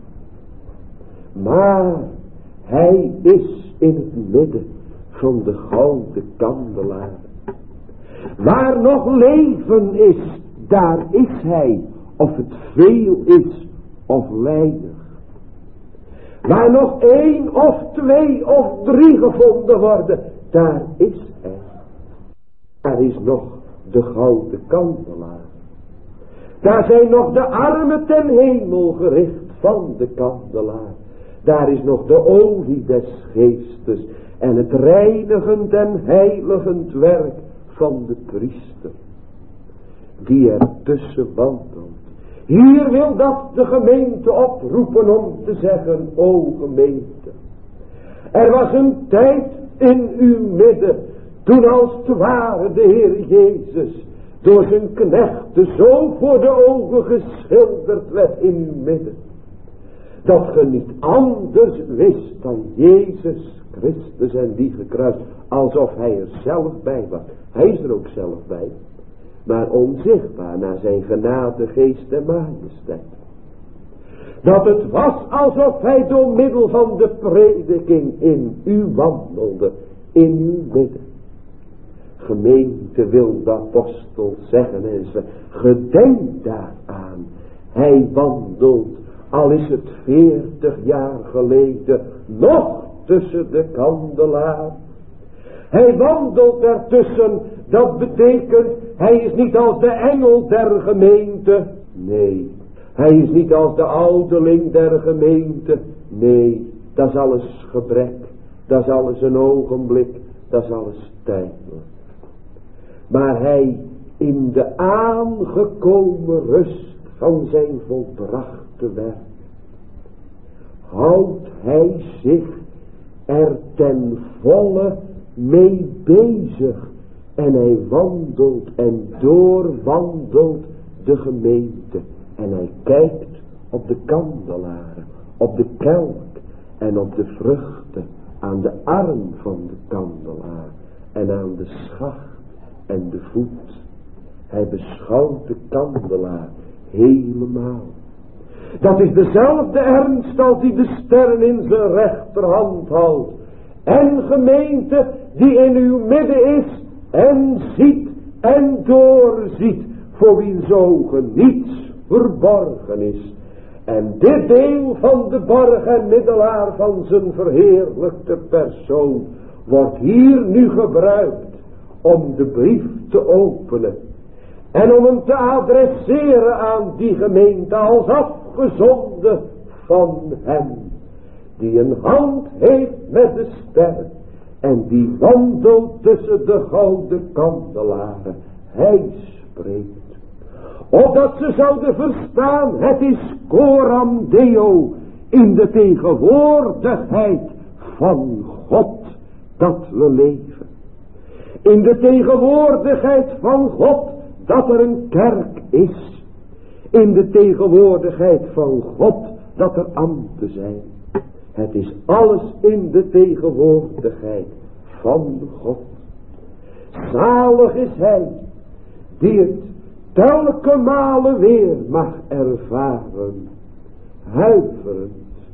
S1: Maar hij is in het midden van de gouden kandelaren. Waar nog leven is, daar is hij. Of het veel is of weinig. Waar nog één of twee of drie gevonden worden, daar is hij. Daar is nog de gouden kandelaar. Daar zijn nog de armen ten hemel gericht van de kandelaar. Daar is nog de olie des geestes en het reinigend en heiligend werk van de priester. Die er tussen wandelt. Hier wil dat de gemeente oproepen om te zeggen, o gemeente. Er was een tijd in uw midden, toen als het ware de Heer Jezus door zijn knechten zo voor de ogen geschilderd werd in uw midden. Dat ge niet anders wist dan Jezus Christus en die gekruist, alsof hij er zelf bij was. Hij is er ook zelf bij. Maar onzichtbaar naar zijn genade, geest en majesteit. Dat het was alsof hij door middel van de prediking in u wandelde, in uw midden. Gemeente wil de apostel zeggen en ze gedenk daaraan. Hij wandelt, al is het veertig jaar geleden, nog tussen de kandelaar. Hij wandelt ertussen, dat betekent, hij is niet als de engel der gemeente. Nee, hij is niet als de ouderling der gemeente. Nee, dat is alles gebrek, dat is alles een ogenblik, dat is alles tijdelijk. Maar hij in de aangekomen rust van zijn volbrachte werk, houdt hij zich er ten volle mee bezig. En hij wandelt en doorwandelt de gemeente. En hij kijkt op de kandelaren, op de kelk en op de vruchten, aan de arm van de kandelaar en aan de schacht en de voet. Hij beschouwt de kandelaar helemaal. Dat is dezelfde ernst als die de sterren in zijn rechterhand houdt. En gemeente die in uw midden is en ziet en doorziet, voor wiens ogen niets verborgen is. En dit deel van de borg en middelaar van zijn verheerlijkte persoon wordt hier nu gebruikt om de brief te openen. En om hem te adresseren aan die gemeente als afgezonden van hem. Die een hand heeft met de sterren. En die wandelt tussen de gouden kandelaren. Hij spreekt. Opdat ze zouden verstaan, het is coram Deo, in de tegenwoordigheid van God dat we leven. In de tegenwoordigheid van God dat er een kerk is. In de tegenwoordigheid van God dat er ambten zijn. Het is alles in de tegenwoordigheid van God. Zalig is hij die het telke malen weer mag ervaren, huiverend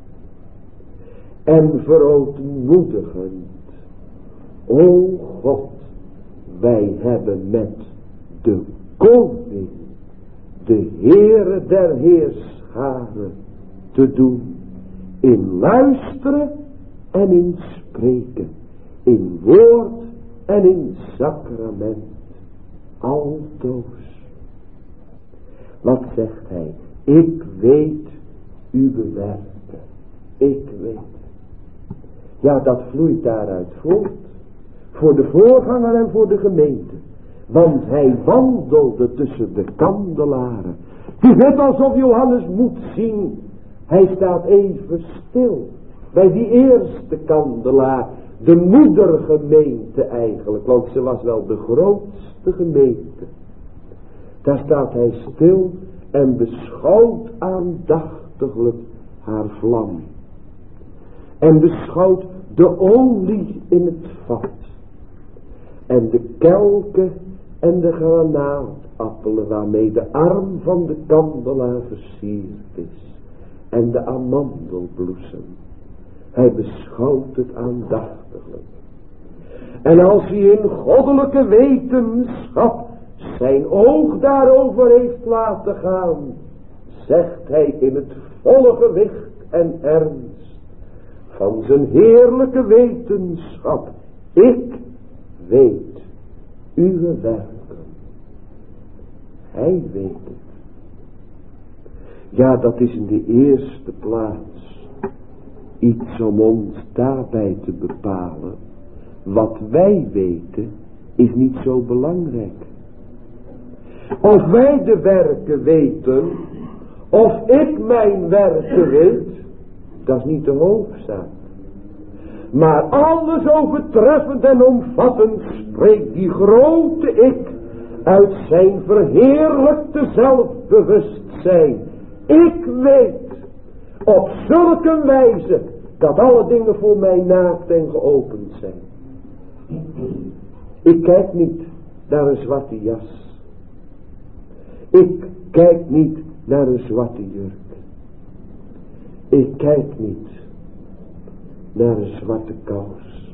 S1: en verootmoedigend. O God, wij hebben met de koning, de Heere der Heerscharen, te doen in luisteren en in spreken, in woord en in sacrament, altoos. Wat zegt hij? Ik weet uw werken. Ik weet. Ja, dat vloeit daaruit voort. Voor de voorganger en voor de gemeente. Want hij wandelde tussen de kandelaren. Het is net alsof Johannes moet zien. Hij staat even stil. Bij die eerste kandelaar. De moedergemeente eigenlijk. Want ze was wel de grootste gemeente. Daar staat hij stil en beschouwt aandachtiglijk haar vlam. En beschouwt de olie in het vat. En de kelken en de granaatappelen waarmee de arm van de kandelaar versierd is. En de amandelbloesem. Hij beschouwt het aandachtiglijk. En als hij in goddelijke wetenschap zijn oog daarover heeft laten gaan, zegt hij in het volle gewicht en ernst van zijn heerlijke wetenschap: ik weet uw werken. Hij weet het. Ja, dat is in de eerste plaats iets om ons daarbij te bepalen. Wat wij weten is niet zo belangrijk. Of wij de werken weten, of ik mijn werken weet, dat is niet de hoofdzaak. Maar alles overtreffend en omvattend spreekt die grote ik uit zijn verheerlijkte zelfbewustzijn. Ik weet op zulke wijze dat alle dingen voor mij naakt en geopend zijn. Ik kijk niet naar een zwarte jas. Ik kijk niet naar een zwarte jurk. Ik kijk niet naar een zwarte kous.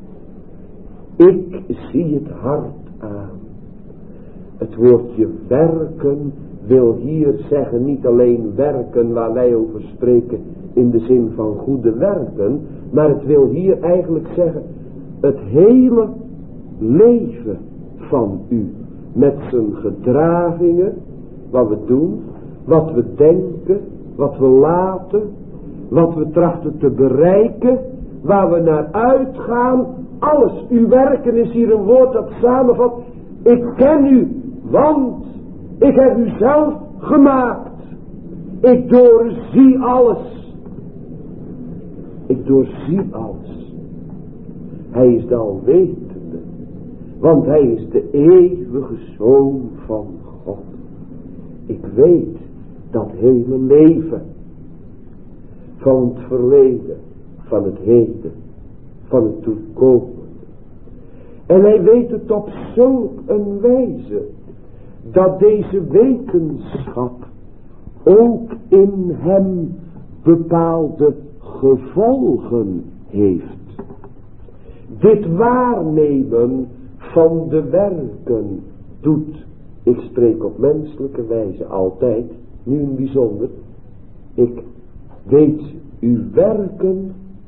S1: Ik zie het hart aan. Het woordje werken wil hier zeggen niet alleen werken waar wij over spreken in de zin van goede werken, maar het wil hier eigenlijk zeggen het hele leven van u. Met zijn gedragingen, wat we doen, wat we denken, wat we laten, wat we trachten te bereiken, waar we naar uitgaan, alles. Uw werken is hier een woord dat samenvat. Ik ken u, want ik heb u zelf gemaakt. Ik doorzie alles. Ik doorzie alles. Hij is de alwetende, want hij is de eeuwige Zoon van God. Ik weet dat hele leven van het verleden, van het heden, van het toekomende. En hij weet het op zulk een wijze dat deze wetenschap ook in hem bepaalde gevolgen heeft. Dit waarnemen van de werken doet, ik spreek op menselijke wijze altijd, nu in bijzonder, ik weet uw werken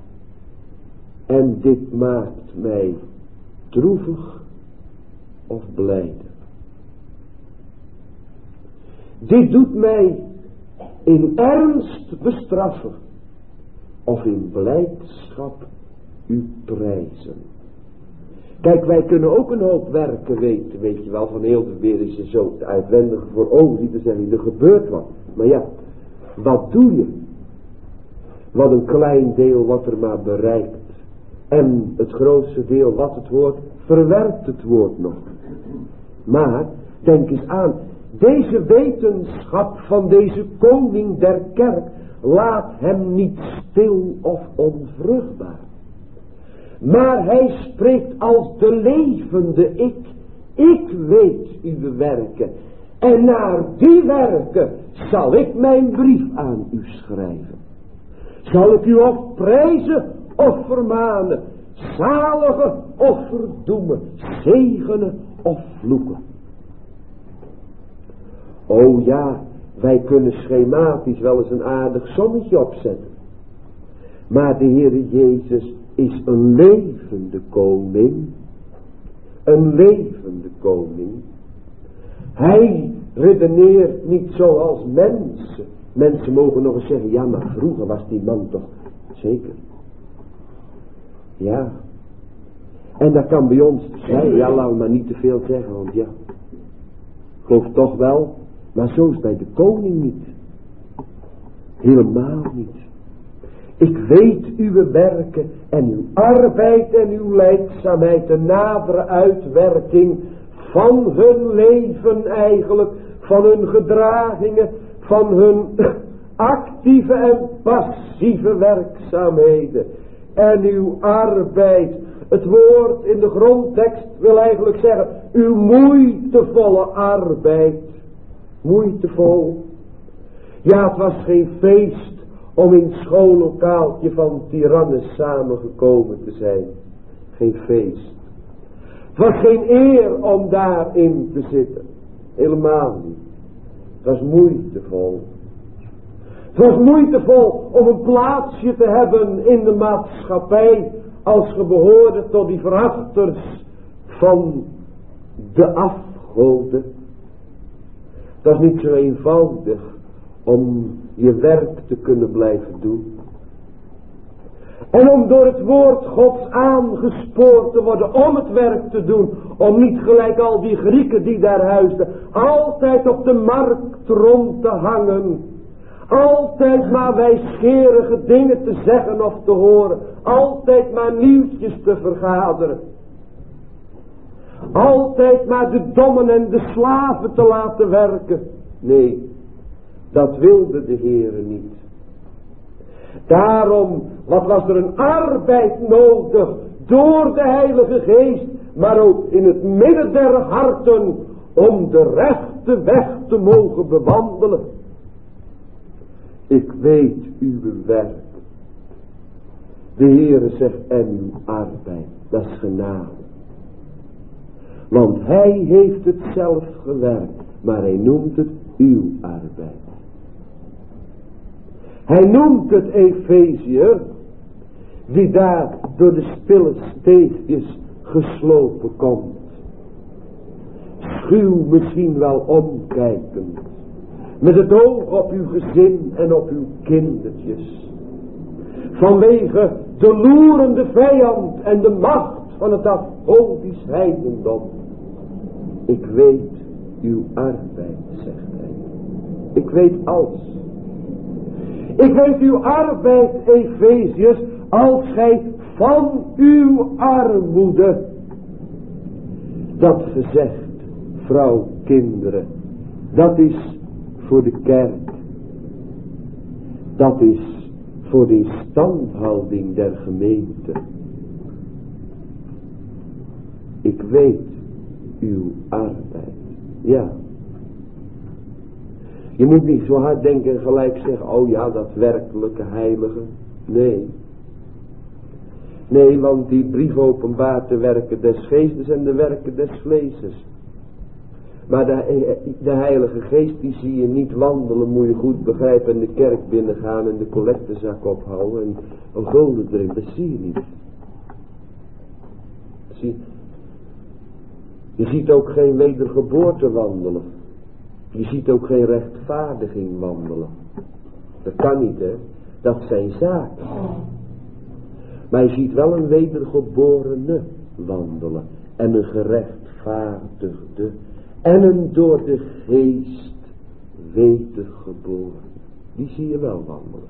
S1: en dit maakt mij droevig of blijde. Dit doet mij in ernst bestraffen of in blijdschap u prijzen. Kijk, wij kunnen ook een hoop werken weten, weet je wel, van heel de wereld is je zo uitwendig voor ogen ziet te zeggen, er gebeurt wat. Maar ja, wat doe je? Wat een klein deel wat er maar bereikt. En het grootste deel wat het woord, verwerpt het woord nog. Maar, denk eens aan, deze wetenschap van deze koning der kerk laat hem niet stil of onvruchtbaar. Maar hij spreekt als de levende ik
S2: Ik weet uw werken. En naar die werken zal ik mijn brief aan u schrijven. Zal ik u of prijzen of vermanen. Zaligen of verdoemen. Zegenen of vloeken. O ja, wij kunnen schematisch wel eens een aardig sommetje opzetten. Maar de Heere Jezus is een levende koning. Een levende koning. Hij redeneert niet zoals mensen. Mensen mogen nog eens zeggen, ja maar vroeger was die man toch zeker. Ja. En dat kan bij ons zijn, ja laten we maar niet te veel zeggen, want ja. Ik geloof toch wel, maar zo is bij de koning niet. Helemaal niet. Ik weet uw werken en uw arbeid en uw lijdzaamheid, de nadere uitwerking van hun leven eigenlijk, van hun gedragingen, van hun actieve en passieve werkzaamheden. En uw arbeid, het woord in de grondtekst wil eigenlijk zeggen, uw moeitevolle arbeid. Moeitevol. Ja, het was geen feest om in het schoollokaaltje van Tyrannus samengekomen te zijn. Geen feest. Het was geen eer om daarin te zitten. Helemaal niet. Het was moeitevol. Het was moeitevol om een plaatsje te hebben in de maatschappij als je behoorde tot die verachters van de afgoden. Het was niet zo eenvoudig om je werk te kunnen blijven doen. En om door het woord Gods aangespoord te worden om het werk te doen. Om niet gelijk al die Grieken die daar huisden altijd op de markt rond te hangen. Altijd maar wijsgerige dingen te zeggen of te horen. Altijd maar nieuwtjes te vergaderen. Altijd maar de dommen en de slaven te laten werken. Nee, dat wilde de Heere niet. Daarom, wat was er een arbeid nodig door de Heilige Geest, maar ook in het midden der harten, om de rechte weg te mogen bewandelen. Ik weet uw werk. De Heere zegt en uw arbeid, dat is genade. Want hij heeft het zelf gewerkt, maar hij noemt het uw arbeid. Hij noemt het Efeziër, die daar door de stille steegjes geslopen komt. Schuw misschien wel omkijkend, met het oog op uw gezin en op uw kindertjes. Vanwege de loerende vijand en de macht van het afgodisch heidendom. Ik weet uw arbeid, zegt hij. Ik weet alles. Ik weet uw arbeid, Efeziërs, als gij van uw armoede, dat gezegd, vrouw, kinderen, dat is voor de kerk. Dat is voor de instandhouding der gemeente. Ik weet uw arbeid. Ja. Je moet niet zo hard denken en gelijk zeggen, oh ja, dat werkelijke heilige. Nee. Nee, want die brief openbaart de werken des geestes en de werken des vleeses. Maar de, de Heilige Geest, die zie je niet wandelen, moet je goed begrijpen, en de kerk binnengaan en de collectezak ophouden en een gulden drinken. Dat zie je niet. Zie, je ziet ook geen wedergeboorte wandelen. Je ziet ook geen rechtvaardiging wandelen. Dat kan niet, hè. Dat zijn zaken. Maar je ziet wel een wedergeborene wandelen. En een gerechtvaardigde. En een door de geest wedergeboren. Die zie je wel wandelen.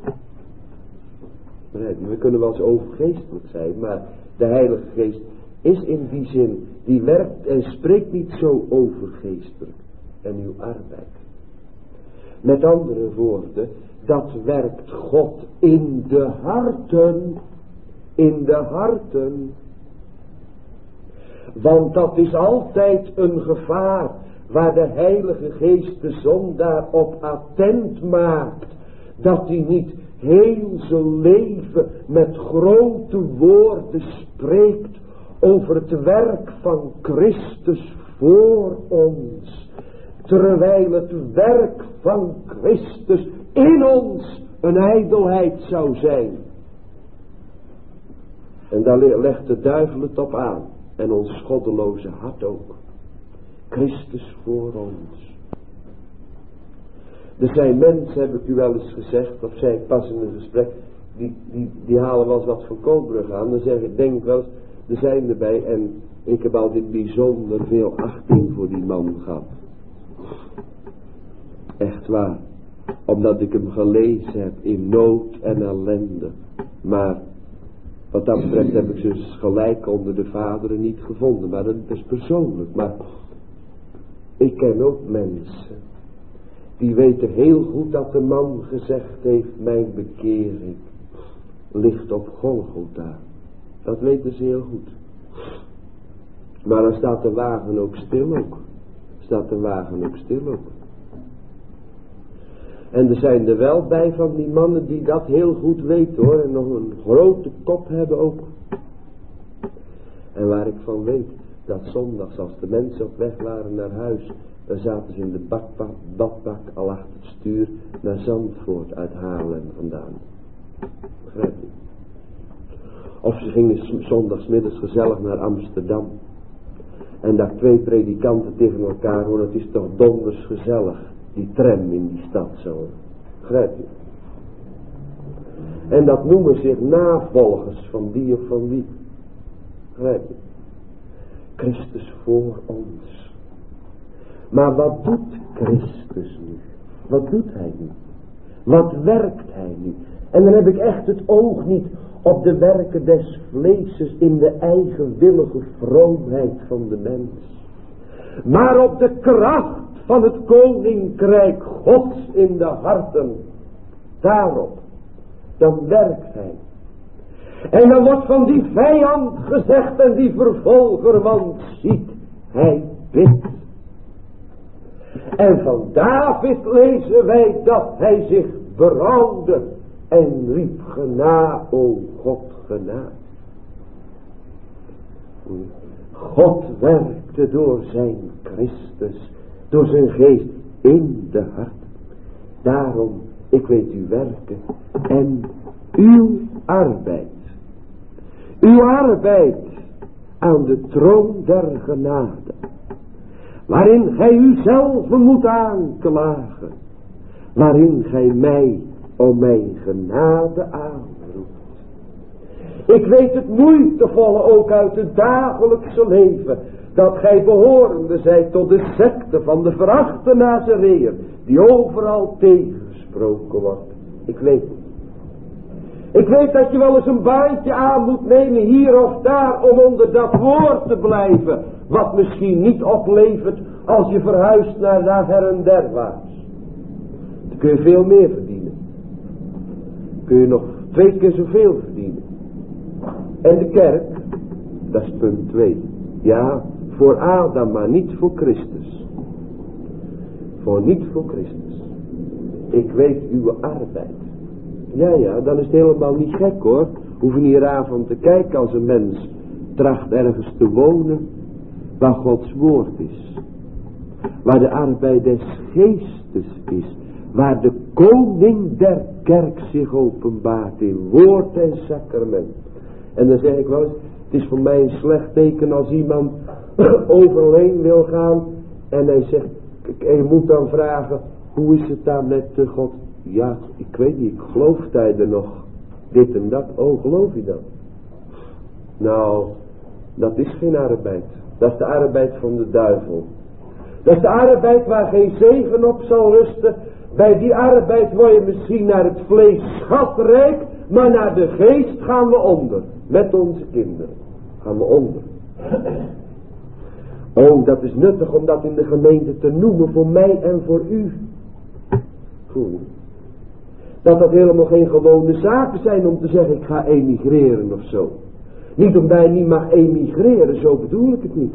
S2: We kunnen wel eens overgeestelijk zijn. Maar de Heilige Geest is in die zin. Die werkt en spreekt niet zo overgeestelijk. En uw arbeid. Met andere woorden, dat werkt God in de harten. In de harten. Want dat is altijd een gevaar waar de Heilige Geest de zondaar op attent maakt. Dat hij niet heel zijn leven met grote woorden spreekt over het werk van Christus voor ons. Terwijl het werk van Christus in ons een ijdelheid zou zijn. En daar legt de duivel het op aan. En ons goddeloze hart ook. Christus voor ons. Er zijn mensen, heb ik u wel eens gezegd, of zei ik pas in een gesprek, die, die, die halen wel eens wat van Koolbrug aan. Dan zeg ik, denk wel eens, er zijn erbij en ik heb altijd bijzonder veel achting voor die man gehad. Echt waar. Omdat ik hem gelezen heb in nood en ellende. Maar wat dat betreft heb ik ze dus gelijk onder de vaderen niet gevonden. Maar dat is persoonlijk. Maar ik ken ook mensen die weten heel goed dat de man gezegd heeft, mijn bekering ligt op Golgotha. Dat weten ze heel goed. Maar dan staat de wagen ook stil ook. Staat de wagen ook stil ook. En er zijn er wel bij van die mannen die dat heel goed weten hoor. En nog een grote kop hebben ook. En waar ik van weet, dat zondags als de mensen op weg waren naar huis, dan zaten ze in de bakbak, badbak al achter het stuur naar Zandvoort uit Haarlem vandaan. Begrijp je? Of ze gingen zondagsmiddags gezellig naar Amsterdam. En daar twee predikanten tegen elkaar horen, het is toch donders gezellig. Die tram in die stad zo. Begrijp je? En dat noemen zich navolgers van die of van die. Begrijp je? Christus voor ons. Maar wat doet Christus nu? Wat doet hij nu? Wat werkt hij nu? En dan heb ik echt het oog niet op de werken des vleeses in de eigenwillige vroomheid van de mens. Maar op de kracht van het koninkrijk Gods in de harten. Daarop. Dan werkt hij. En dan wordt van die vijand gezegd en die vervolger, want ziet, hij bidt. En van David lezen wij dat hij zich berouwde en riep genade, o God, genade. God werkte door zijn Christus, door zijn geest in de hart. Daarom, ik weet uw werken en uw arbeid. Uw arbeid aan de troon der genade. Waarin gij uzelf moet aanklagen. Waarin gij mij om mijn genade aanroept. Ik weet het moeitevolle ook uit het dagelijkse leven. Dat gij behorende zijt tot de secte van de verachte Nazareër. Die overal tegengesproken wordt. Ik weet het. Ik weet dat je wel eens een baantje aan moet nemen hier of daar om onder dat woord te blijven. Wat misschien niet oplevert als je verhuist naar daar her en derwaarts. Dan kun je veel meer verdienen. Dan kun je nog twee keer zoveel verdienen. En de kerk, dat is punt twee. Ja, voor Adam, maar niet voor Christus. Voor niet voor Christus. Ik weet uw arbeid. Ja, ja, dan is het helemaal niet gek hoor. Hoef je niet raar van te kijken als een mens tracht ergens te wonen waar Gods woord is. Waar de arbeid des geestes is. Waar de koning der kerk zich openbaart in woord en sacrament. En dan zeg ik wel eens, het is voor mij een slecht teken als iemand overheen wil gaan en hij zegt, en je moet dan vragen, hoe is het daar met de God? Ja, ik weet niet, ik geloof hij er nog. Dit en dat, oh geloof je dat? Nou, dat is geen arbeid. Dat is de arbeid van de duivel. Dat is de arbeid waar geen zegen op zal rusten. Bij die arbeid word je misschien naar het vlees schatrijk, maar naar de geest gaan we onder. Met onze kinderen gaan we onder. Oh, dat is nuttig om dat in de gemeente te noemen voor mij en voor u. Voel je? Dat dat helemaal geen gewone zaken zijn om te zeggen ik ga emigreren of zo. Niet omdat hij niet mag emigreren, zo bedoel ik het niet.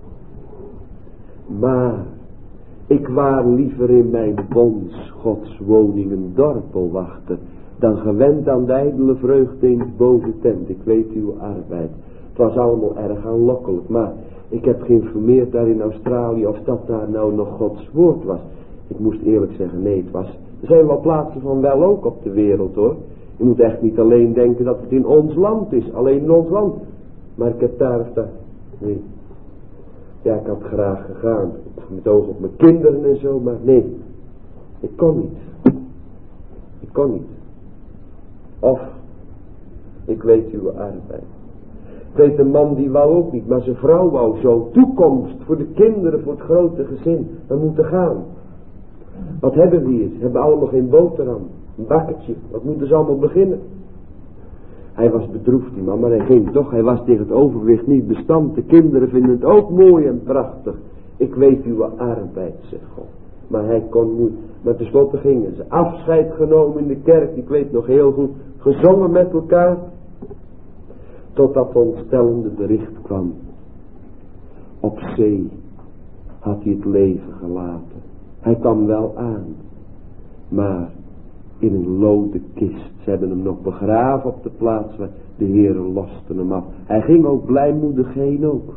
S2: Maar ik waar liever in mijn bonds Gods woning een dorpel wachten, dan gewend aan de ijdele vreugde in het boven tent. Ik weet uw arbeid. Het was allemaal erg aanlokkelijk, maar ik heb geïnformeerd daar in Australië of dat daar nou nog Gods woord was. Ik moest eerlijk zeggen, nee, het was. Er zijn wel plaatsen van wel ook op de wereld, hoor. Je moet echt niet alleen denken dat het in ons land is, alleen in ons land. Maar ik heb daar of daar, nee. Ja, ik had graag gegaan, met oog op mijn kinderen en zo, maar nee. Ik kon niet. Ik kon niet. Of, ik weet uw arbeid. Ik weet een man die wou ook niet, maar zijn vrouw wou zo. Toekomst voor de kinderen, voor het grote gezin. We moeten gaan. Wat hebben we hier? Ze hebben allemaal geen boterham. Een bakkertje. Wat moeten ze allemaal beginnen? Hij was bedroefd, die man, maar hij ging toch. Hij was tegen het overwicht niet bestand. De kinderen vinden het ook mooi en prachtig. Ik weet uw arbeid, zegt God. Maar hij kon niet. Maar tenslotte gingen ze. Afscheid genomen in de kerk. Ik weet nog heel goed. Gezongen met elkaar. Totdat ontstellende bericht kwam. Op zee had hij het leven gelaten. Hij kwam wel aan. Maar in een lode kist. Ze hebben hem nog begraven op de plaats waar de Heere loste hem af. Hij ging ook blijmoedig heen ook.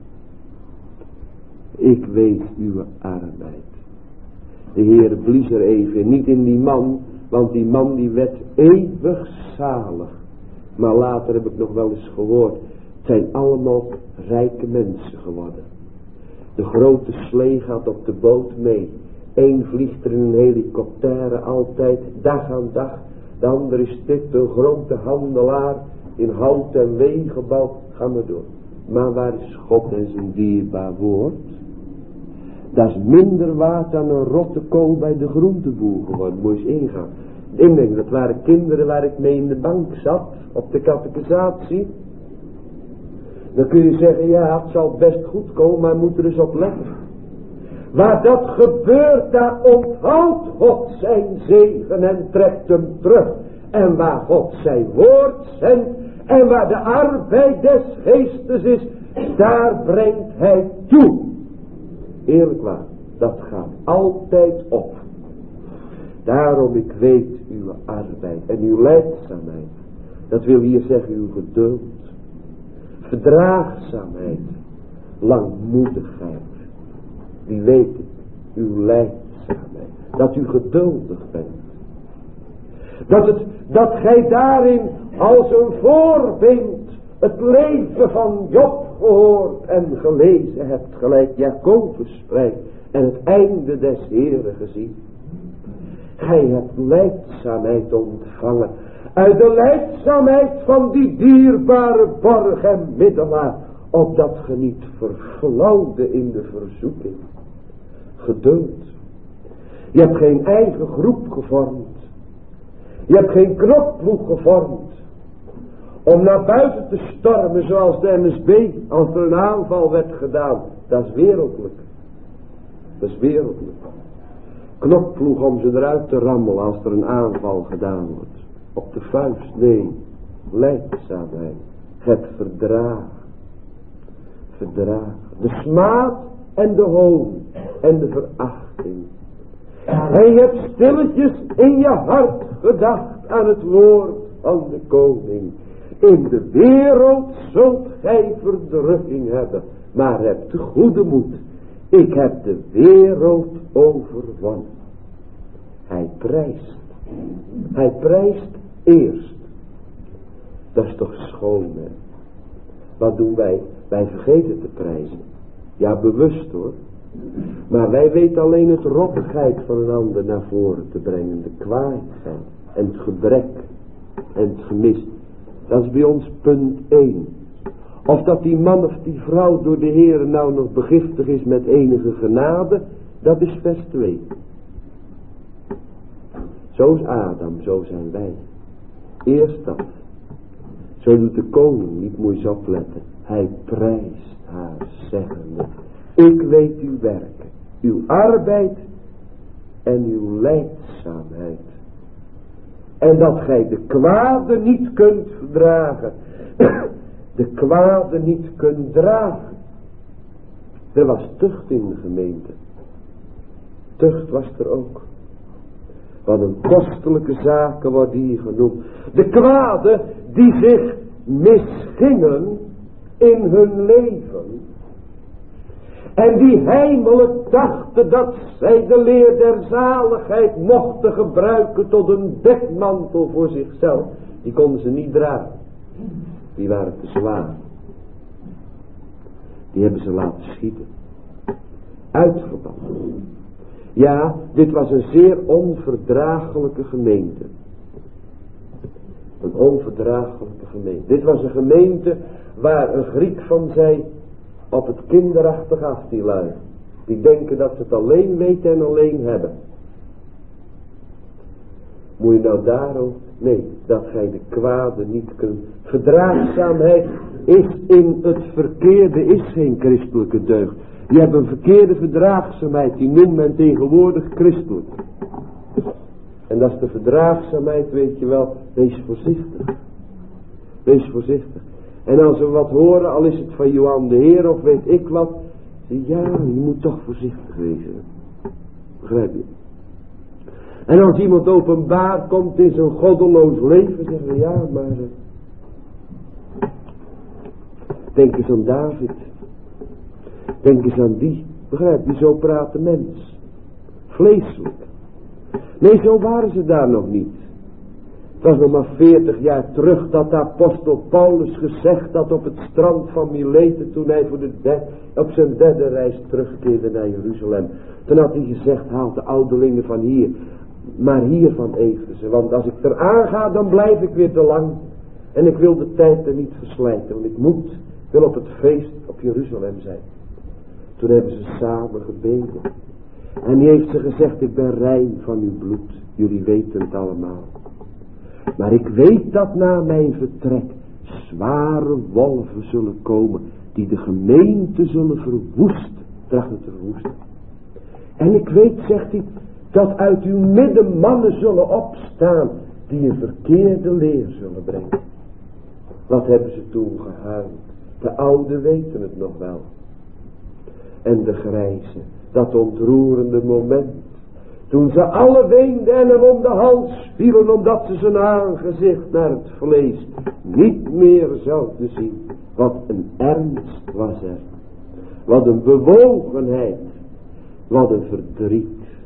S2: Ik weet uw arbeid. De Heere blies er even niet in die man. Want die man die werd eeuwig zalig. Maar later heb ik nog wel eens gehoord. Het zijn allemaal rijke mensen geworden. De grote slee gaat op de boot mee. Eén vliegt er in een helikopter altijd, dag aan dag. De ander is dit, een grote handelaar in hout en wegenbouw. Ga maar door. Maar waar is God en zijn dierbaar woord? Dat is minder waard dan een rotte kool bij de groenteboer geworden. Moet je eens ingaan. Ik denk, dat waren kinderen waar ik mee in de bank zat, op de catechisatie. Dan kun je zeggen, ja, het zal best goed komen, maar moet er eens op letten. Waar dat gebeurt, daar onthoudt God zijn zegen en trekt hem terug. En waar God zijn woord zendt, en waar de arbeid des geestes is, daar brengt hij toe. Eerlijk waar, dat gaat altijd op. Daarom ik weet uw arbeid en uw lijdzaamheid. Dat wil hier zeggen uw geduld. Verdraagzaamheid. Langmoedigheid. Die weet ik. Uw lijdzaamheid. Dat u geduldig bent. Dat, het, dat gij daarin als een voorbeeld het leven van Job gehoord en gelezen hebt. Gelijk Jacobus spreekt. En het einde des Heeren gezien. Gij hebt lijdzaamheid ontvangen. Uit de lijdzaamheid van die dierbare borg en middelaar. Opdat ge niet verflauwde in de verzoeking. Geduld. Je hebt geen eigen groep gevormd. Je hebt geen knokploeg gevormd. Om naar buiten te stormen zoals de M S B. Als er een aanval werd gedaan. Dat is wereldlijk. Dat is wereldlijk. Knokploeg om ze eruit te rammelen als er een aanval gedaan wordt. Op de vuist, nee. Lijdzaamheid. Het verdragen. Verdragen. De smaad en de hoon. En de verachting. En je hebt stilletjes in je hart gedacht aan het woord van de koning. In de wereld zult gij verdrukking hebben. Maar heb de goede moed. Ik heb de wereld overwonnen. Hij prijst. Hij prijst eerst. Dat is toch schoon, hè? Wat doen wij? Wij vergeten te prijzen. Ja, bewust hoor. Maar wij weten alleen het rottigheid van een ander naar voren te brengen. De kwaadheid en het gebrek en het gemis. Dat is bij ons punt één. Of dat die man of die vrouw door de Heer nou nog begiftig is met enige genade, dat is vers twee. Zo is Adam, zo zijn wij. Eerst dat. Zo doet de koning, niet moet je opletten. Hij prijst haar, zeggende: ik weet uw werken, uw arbeid en uw lijdzaamheid. En dat gij de kwade niet kunt verdragen. de kwade niet kunt dragen. Er was tucht in de gemeente. Tucht was er ook. Wat een kostelijke zaken wordt hier genoemd. De kwade die zich misgingen in hun leven. En die heimelijk dachten dat zij de leer der zaligheid mochten gebruiken tot een dekmantel voor zichzelf. Die konden ze niet dragen. Die waren te zwaar. Die hebben ze laten schieten. Uitgebannen. Ja, dit was een zeer onverdraaglijke gemeente. Een onverdraaglijke gemeente. Dit was een gemeente waar een Griek van zei, op het kinderachtig af die lui. Die denken dat ze het alleen weten en alleen hebben. Moet je nou daarom? Nee, dat gij de kwade niet kunt. Verdraagzaamheid is in het verkeerde, is geen christelijke deugd. Je hebt een verkeerde verdraagzaamheid, die noemt men tegenwoordig christelijk. En dat is de verdraagzaamheid, weet je wel, wees voorzichtig. Wees voorzichtig. En als we wat horen, al is het van Johan de Heer of weet ik wat, zeg ja, je moet toch voorzichtig wezen. Begrijp je? En als iemand openbaar komt in zo'n goddeloos leven, zeggen we ja, maar uh, denk eens aan David. Denk eens aan die. Begrijp je, zo praat de mens. Vleeselijk. Nee, zo waren ze daar nog niet. Het was nog maar veertig jaar terug dat de apostel Paulus gezegd had op het strand van Mileten, toen hij voor de de, op zijn derde reis terugkeerde naar Jeruzalem. Toen had hij gezegd, haal de ouderlingen van hier, maar hier van Efeze. Want als ik eraan ga, dan blijf ik weer te lang. En ik wil de tijd er niet verslijten, want ik moet, ik wil op het feest op Jeruzalem zijn. Toen hebben ze samen gebeden. En die heeft ze gezegd, ik ben rein van uw bloed. Jullie weten het allemaal. Maar ik weet dat na mijn vertrek zware wolven zullen komen, die de gemeente zullen verwoesten, trachten te verwoesten. En ik weet, zegt hij, dat uit uw midden mannen zullen opstaan, die een verkeerde leer zullen brengen. Wat hebben ze toen gehuild? De ouden weten het nog wel. En de grijze, dat ontroerende moment, toen ze alle weenden en hem om de hals vielen, omdat ze zijn aangezicht naar het vlees niet meer zouden zien. Wat een ernst was er. Wat een bewogenheid. Wat een verdriet.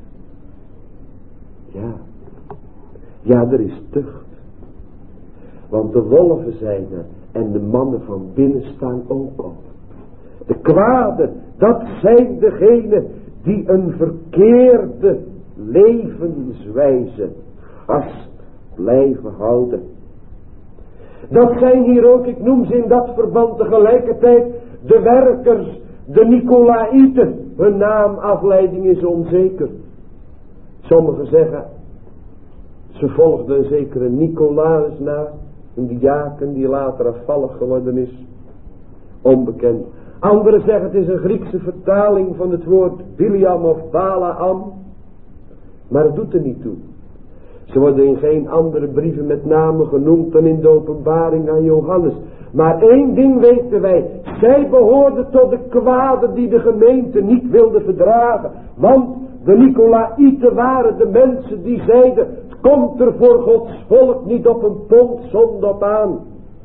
S2: Ja. Ja, er is tucht. Want de wolven zijn er en de mannen van binnen staan ook op. De kwaden, dat zijn degenen die een verkeerde levenswijze vast blijven houden. Dat zijn hier ook, ik noem ze in dat verband tegelijkertijd, de werkers, de Nicolaïten. Hun naamafleiding is onzeker. Sommigen zeggen, ze volgden een zekere Nicolaas na, een diaken die later afvallig geworden is. Onbekend. Anderen zeggen het is een Griekse vertaling van het woord Biliam of Balaam. Maar het doet er niet toe. Ze worden in geen andere brieven met name genoemd dan in de openbaring aan Johannes. Maar één ding weten wij. Zij behoorden tot de kwaden die de gemeente niet wilde verdragen. Want de Nicolaïten waren de mensen die zeiden, het komt er voor Gods volk niet op een pond zonde op aan.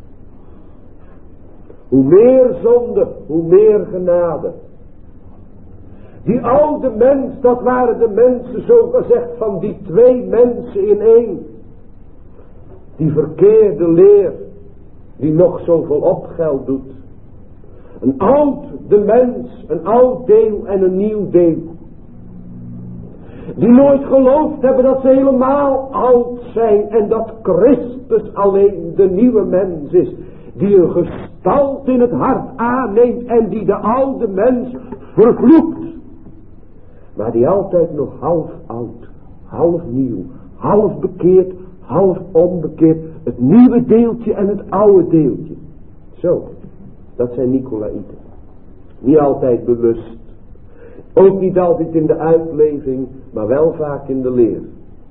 S2: Hoe meer zonde, hoe meer genade. Die oude mens, dat waren de mensen zo gezegd van die twee mensen in één. Die verkeerde leer, die nog zoveel opgeld doet. Een oud de mens, een oud deel en een nieuw deel. Die nooit geloofd hebben dat ze helemaal oud zijn en dat Christus alleen de nieuwe mens is. Die een gestalte in het hart aanneemt en die de oude mens vervloekt. Maar die altijd nog half oud, half nieuw, half bekeerd, half onbekeerd. Het nieuwe deeltje en het oude deeltje. Zo, dat zijn Nicolaïten. Niet altijd bewust. Ook niet altijd in de uitleving, maar wel vaak in de leer.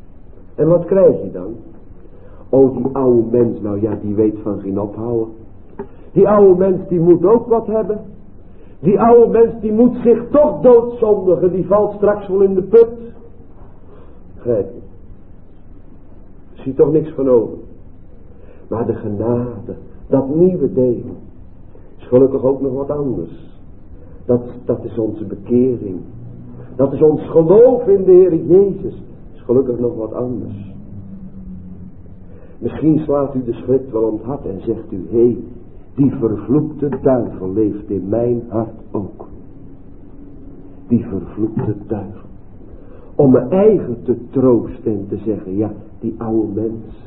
S2: En wat krijg je dan? Oh, die oude mens, nou ja, die weet van geen ophouden. Die oude mens die moet ook wat hebben. Die oude mens die moet zich toch doodzondigen. Die valt straks wel in de put. Begrijp je? Er ziet toch niks van over. Maar de genade, dat nieuwe deel, is gelukkig ook nog wat anders. Dat, dat is onze bekering. Dat is ons geloof in de Heer Jezus. Is gelukkig nog wat anders. Misschien slaat u de schrift wel om het hart en zegt u, hé, hey, die vervloekte duivel leeft in mijn hart ook. Die vervloekte duivel. Om mijn eigen te troosten en te zeggen, ja, die oude mens.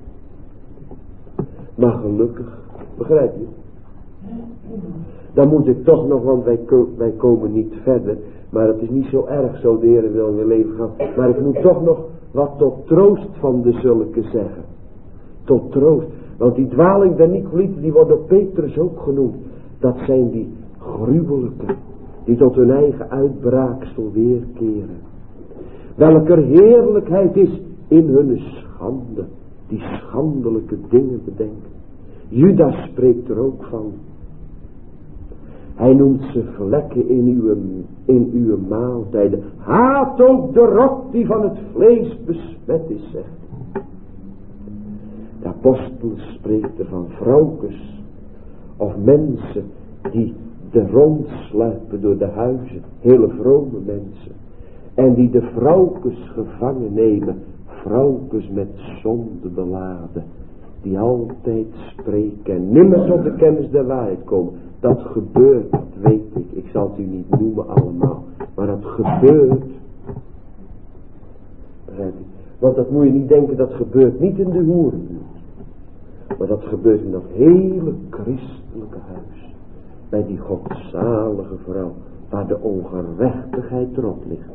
S2: Maar gelukkig, begrijp je? Dan moet ik toch nog, want wij, ko- wij komen niet verder. Maar het is niet zo erg, zo de Heer wil in je leven gaan. Maar ik moet toch nog wat tot troost van de zulke zeggen. Tot troost. Want die dwaling der Nicolaïten, die wordt door Petrus ook genoemd. Dat zijn die gruwelijke, die tot hun eigen uitbraaksel weerkeren. Welker heerlijkheid is in hun schande. Die schandelijke dingen bedenken. Judas spreekt er ook van. Hij noemt ze vlekken in uw, in uw maaltijden. Haat ook de rok die van het vlees besmet is, zegt hij. De apostel spreekt er van vrouwkes. Of mensen die de rondsluipen door de huizen. Hele vrome mensen. En die de vrouwkes gevangen nemen. Vrouwkes met zonde beladen. Die altijd spreken en nimmer tot de kennis der waarheid komen. Dat gebeurt, dat weet ik. Ik zal het u niet noemen allemaal. Maar dat gebeurt. Want dat moet je niet denken, dat gebeurt niet in de hoerenbuurt. Maar dat gebeurt in dat hele christelijke huis. Bij die godzalige vrouw. Waar de ongerechtigheid erop ligt.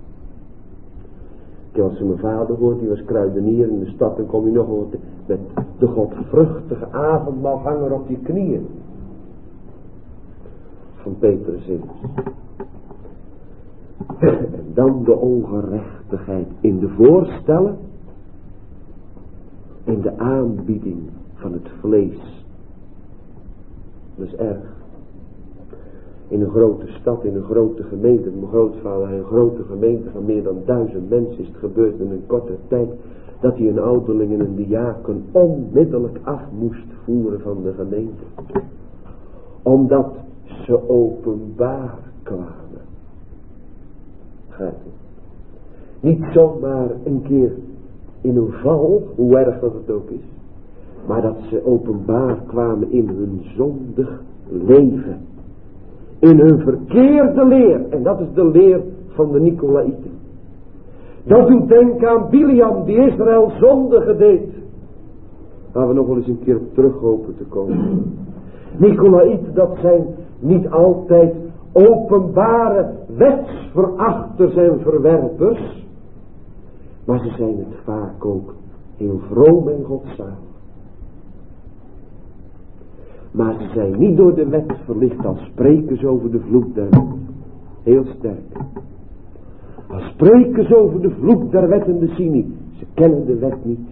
S2: Ik heb als mijn vader gehoord, die was kruidenier in de stad. En kom je nog wel met de godvruchtige avondmaalganger op je knieën. Van Petrus in. En dan de ongerechtigheid in de voorstellen. In de aanbieding van het vlees. Dat is erg. In een grote stad, in een grote gemeente. Mijn grootvader, een grote gemeente van meer dan duizend mensen is het gebeurd in een korte tijd. Dat hij een ouderling en een diaken onmiddellijk af moest voeren van de gemeente. Omdat ze openbaar kwamen. Begrijp je? Niet zomaar een keer in een val, hoe erg dat het ook is. Maar dat ze openbaar kwamen in hun zondig leven. In hun verkeerde leer. En dat is de leer van de Nicolaïten. Dat doet denken aan Biliam die Israël zondigen deed. Waar we nog wel eens een keer op terug hopen te komen. Nicolaïten, dat zijn niet altijd openbare wetsverachters en verwerpers. Maar ze zijn het vaak ook heel vroom en godzalig. Maar ze zijn niet door de wet verlicht als spreken ze over de vloek der wet. Heel sterk. Als spreken ze over de vloek der wet en de cynie. Ze kennen de wet niet.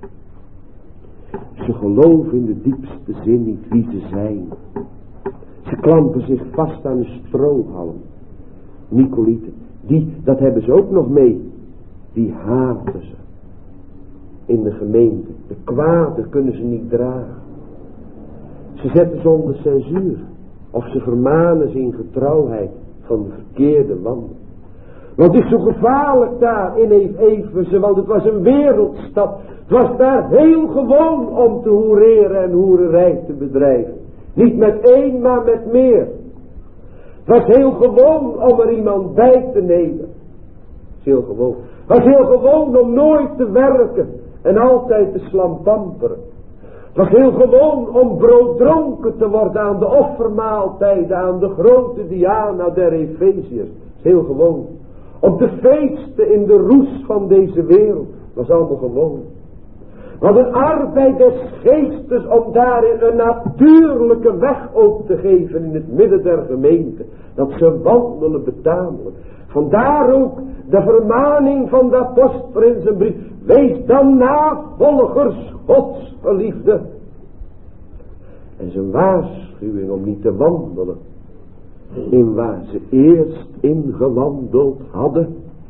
S2: Ze geloven in de diepste zin niet wie ze zijn. Ze klampen zich vast aan een strohalm. Nicolaïten. Die, dat hebben ze ook nog mee. Die haten ze. In de gemeente. De kwade kunnen ze niet dragen. Ze zetten ze onder censuur. Of ze vermanen ze in getrouwheid van de verkeerde landen. Want het is zo gevaarlijk daar in Efeze. Want het was een wereldstad. Het was daar heel gewoon om te hoereren en hoererij te bedrijven. Niet met één, maar met meer. Het was heel gewoon om er iemand bij te nemen. Het is heel gewoon. Het was heel gewoon om nooit te werken. En altijd te slampamperen. Het was heel gewoon om brooddronken te worden aan de offermaaltijden, aan de grote Diana der Efeziërs. Het is heel gewoon. Om te feesten in de roes van deze wereld. Dat was allemaal gewoon. Want een arbeid des geestes om daarin een natuurlijke weg op te geven in het midden der gemeente. Dat ze wandelen betamelijk. Vandaar ook de vermaning van de apostel in zijn brief. Wees dan navolgers Gods geliefde. En zijn waarschuwing om niet te wandelen in waar ze eerst in gewandeld hadden.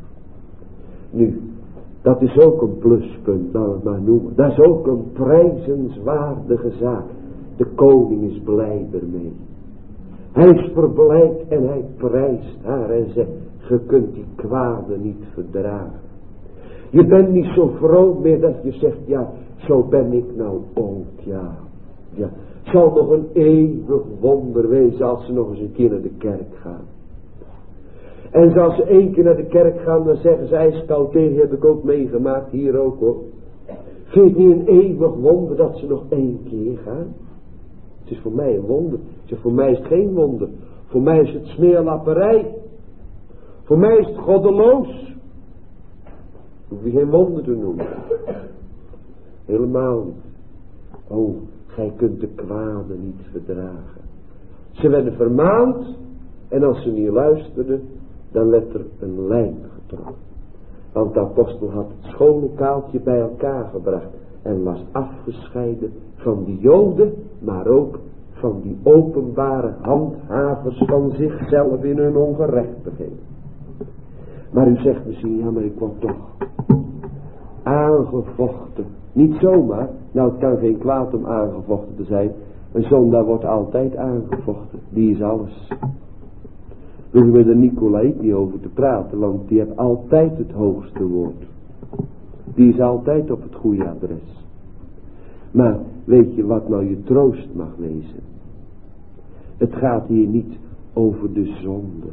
S2: Nu, dat is ook een pluspunt, nou het maar noemen. Dat is ook een prijzenswaardige zaak. De koning is blij ermee. Hij is verblijd en hij prijst haar en zegt, je kunt die kwade niet verdragen. Je bent niet zo vroom meer dat je zegt, ja, zo ben ik nou oud, ja. Ja, het zal nog een eeuwig wonder wezen als ze nog eens een keer naar de kerk gaan. En als ze één keer naar de kerk gaan, dan zeggen ze ijskoud tegen, heb ik ook meegemaakt, hier ook hoor. Vind je het niet een eeuwig wonder dat ze nog één keer gaan? Het is voor mij een wonder. Ik zeg, voor mij is het geen wonder. Voor mij is het smeerlapperij. Voor mij is het goddeloos. Hoef je geen wonder te noemen. Helemaal niet. Oh, gij kunt de kwade niet verdragen. Ze werden vermaand. En als ze niet luisterden, dan werd er een lijn getrokken. Want de apostel had het schoonlokaaltje bij elkaar gebracht. En was afgescheiden van die joden, maar ook van die openbare handhavers van zichzelf in hun ongerechtigheid. Maar u zegt misschien, ja maar ik word toch aangevochten. Niet zomaar, nou het kan geen kwaad om aangevochten te zijn. Een zondaar wordt altijd aangevochten, die is alles. We hoeven met de Nicolaït niet over te praten, want die heeft altijd het hoogste woord. Die is altijd op het goede adres. Maar weet je wat nou je troost mag wezen? Het gaat hier niet over de zonde.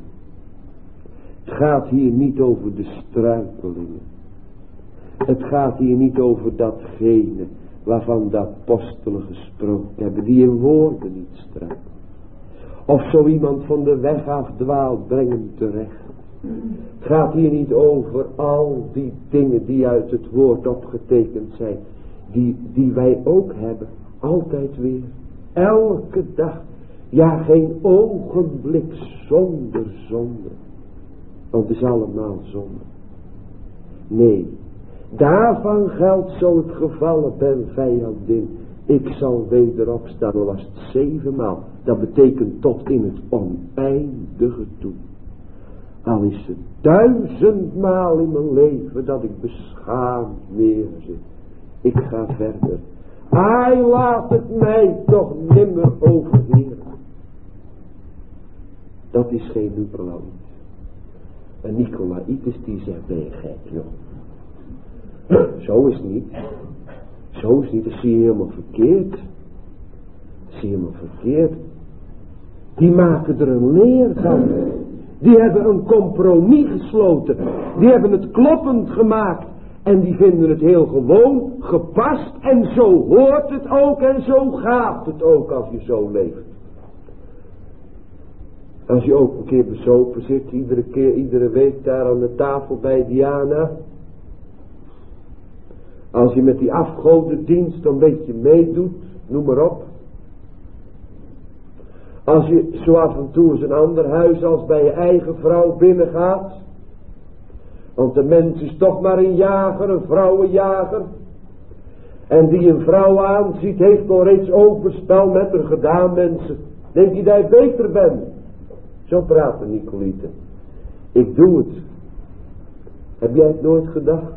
S2: Het gaat hier niet over de struikelingen. Het gaat hier niet over datgene waarvan de apostelen gesproken hebben, die in woorden niet struikelen. Of zo iemand van de weg afdwaalt, breng hem terecht. Het gaat hier niet over al die dingen die uit het woord opgetekend zijn. Die, die wij ook hebben. Altijd weer. Elke dag. Ja, geen ogenblik zonder zonde. Want het is allemaal zonde. Nee. Daarvan geldt zo het gevallen ben vijandin. Ik zal weder opstaan. Al was het zevenmaal. Dat betekent tot in het oneindige toe. Al is het duizendmaal in mijn leven dat ik beschaamd neerzit. Ik ga verder. Hij laat het mij toch nimmer overheren. Dat is geen Nicolaït. Een Nicolaït is die zegt, ben je gek joh. Zo is het niet. Zo is het niet. Dat zie je helemaal verkeerd. Dat zie je helemaal verkeerd. Die maken er een leer van. Die hebben een compromis gesloten. Die hebben het kloppend gemaakt. En die vinden het heel gewoon, gepast. En zo hoort het ook en zo gaat het ook als je zo leeft. Als je ook een keer bezopen zit, iedere keer, iedere week daar aan de tafel bij Diana. Als je met die afgodendienst een beetje meedoet, noem maar op. Als je zo af en toe eens een ander huis als bij je eigen vrouw binnengaat. Want de mens is toch maar een jager, een vrouwenjager. En die een vrouw aanziet, heeft al reeds overspel met haar gedaan, mensen. Denk je dat je beter bent? Zo praten Nicolaïten. Ik doe het. Heb jij het nooit gedacht?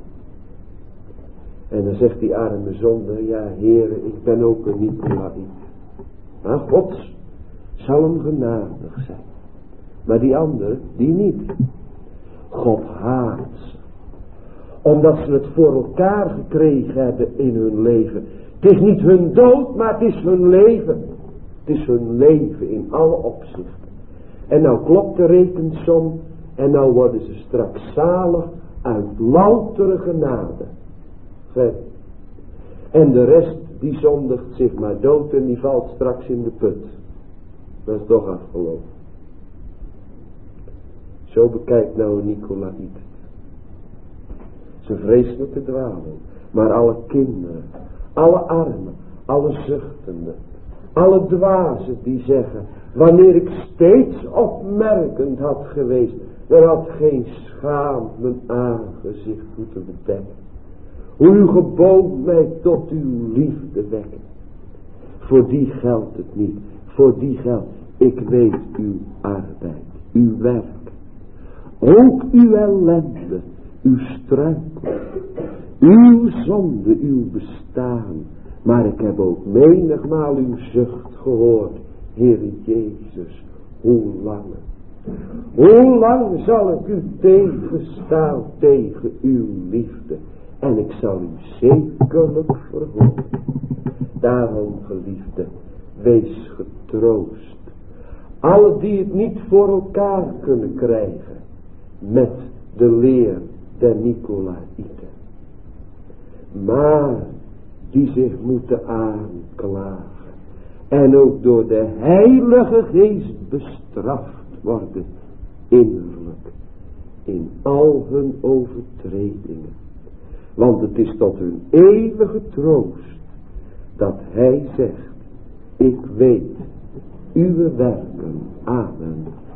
S2: En dan zegt die arme zonde, ja heren, ik ben ook een Nicolaït. Maar God zal hem genadig zijn. Maar die andere, die niet. God haat ze. Omdat ze het voor elkaar gekregen hebben in hun leven. Het is niet hun dood, maar het is hun leven. Het is hun leven in alle opzichten. En nou klopt de rekensom. En nou worden ze straks zalig uit loutere genade. En de rest die zondigt zich maar dood en die valt straks in de put. Dat is toch afgelopen. Zo bekijkt nou een Nicolaït. Ze vreselijke dwaling. Maar alle kinderen, alle armen, alle zuchtenden, alle dwazen die zeggen, wanneer ik steeds opmerkend had geweest, dan had geen schaam mijn aangezicht moeten bedekken. Hoe uw gebood mij tot uw liefde wekken. Voor die geldt het niet. Voor die geldt, ik weet uw arbeid, uw werk. Ook uw ellende, uw struikel, uw zonde, uw bestaan. Maar ik heb ook menigmaal uw zucht gehoord. Heere Jezus, hoe lang? Hoe lang zal ik u tegenstaan tegen uw liefde? En ik zal u zekerlijk verhoren. Daarom, geliefde, wees getroost. Alle die het niet voor elkaar kunnen krijgen met de leer der Nicolaïten. Maar die zich moeten aanklagen. En ook door de Heilige Geest bestraft worden. Innerlijk. In al hun overtredingen. Want het is tot hun eeuwige troost. Dat hij zegt. Ik weet uw werken. Amen.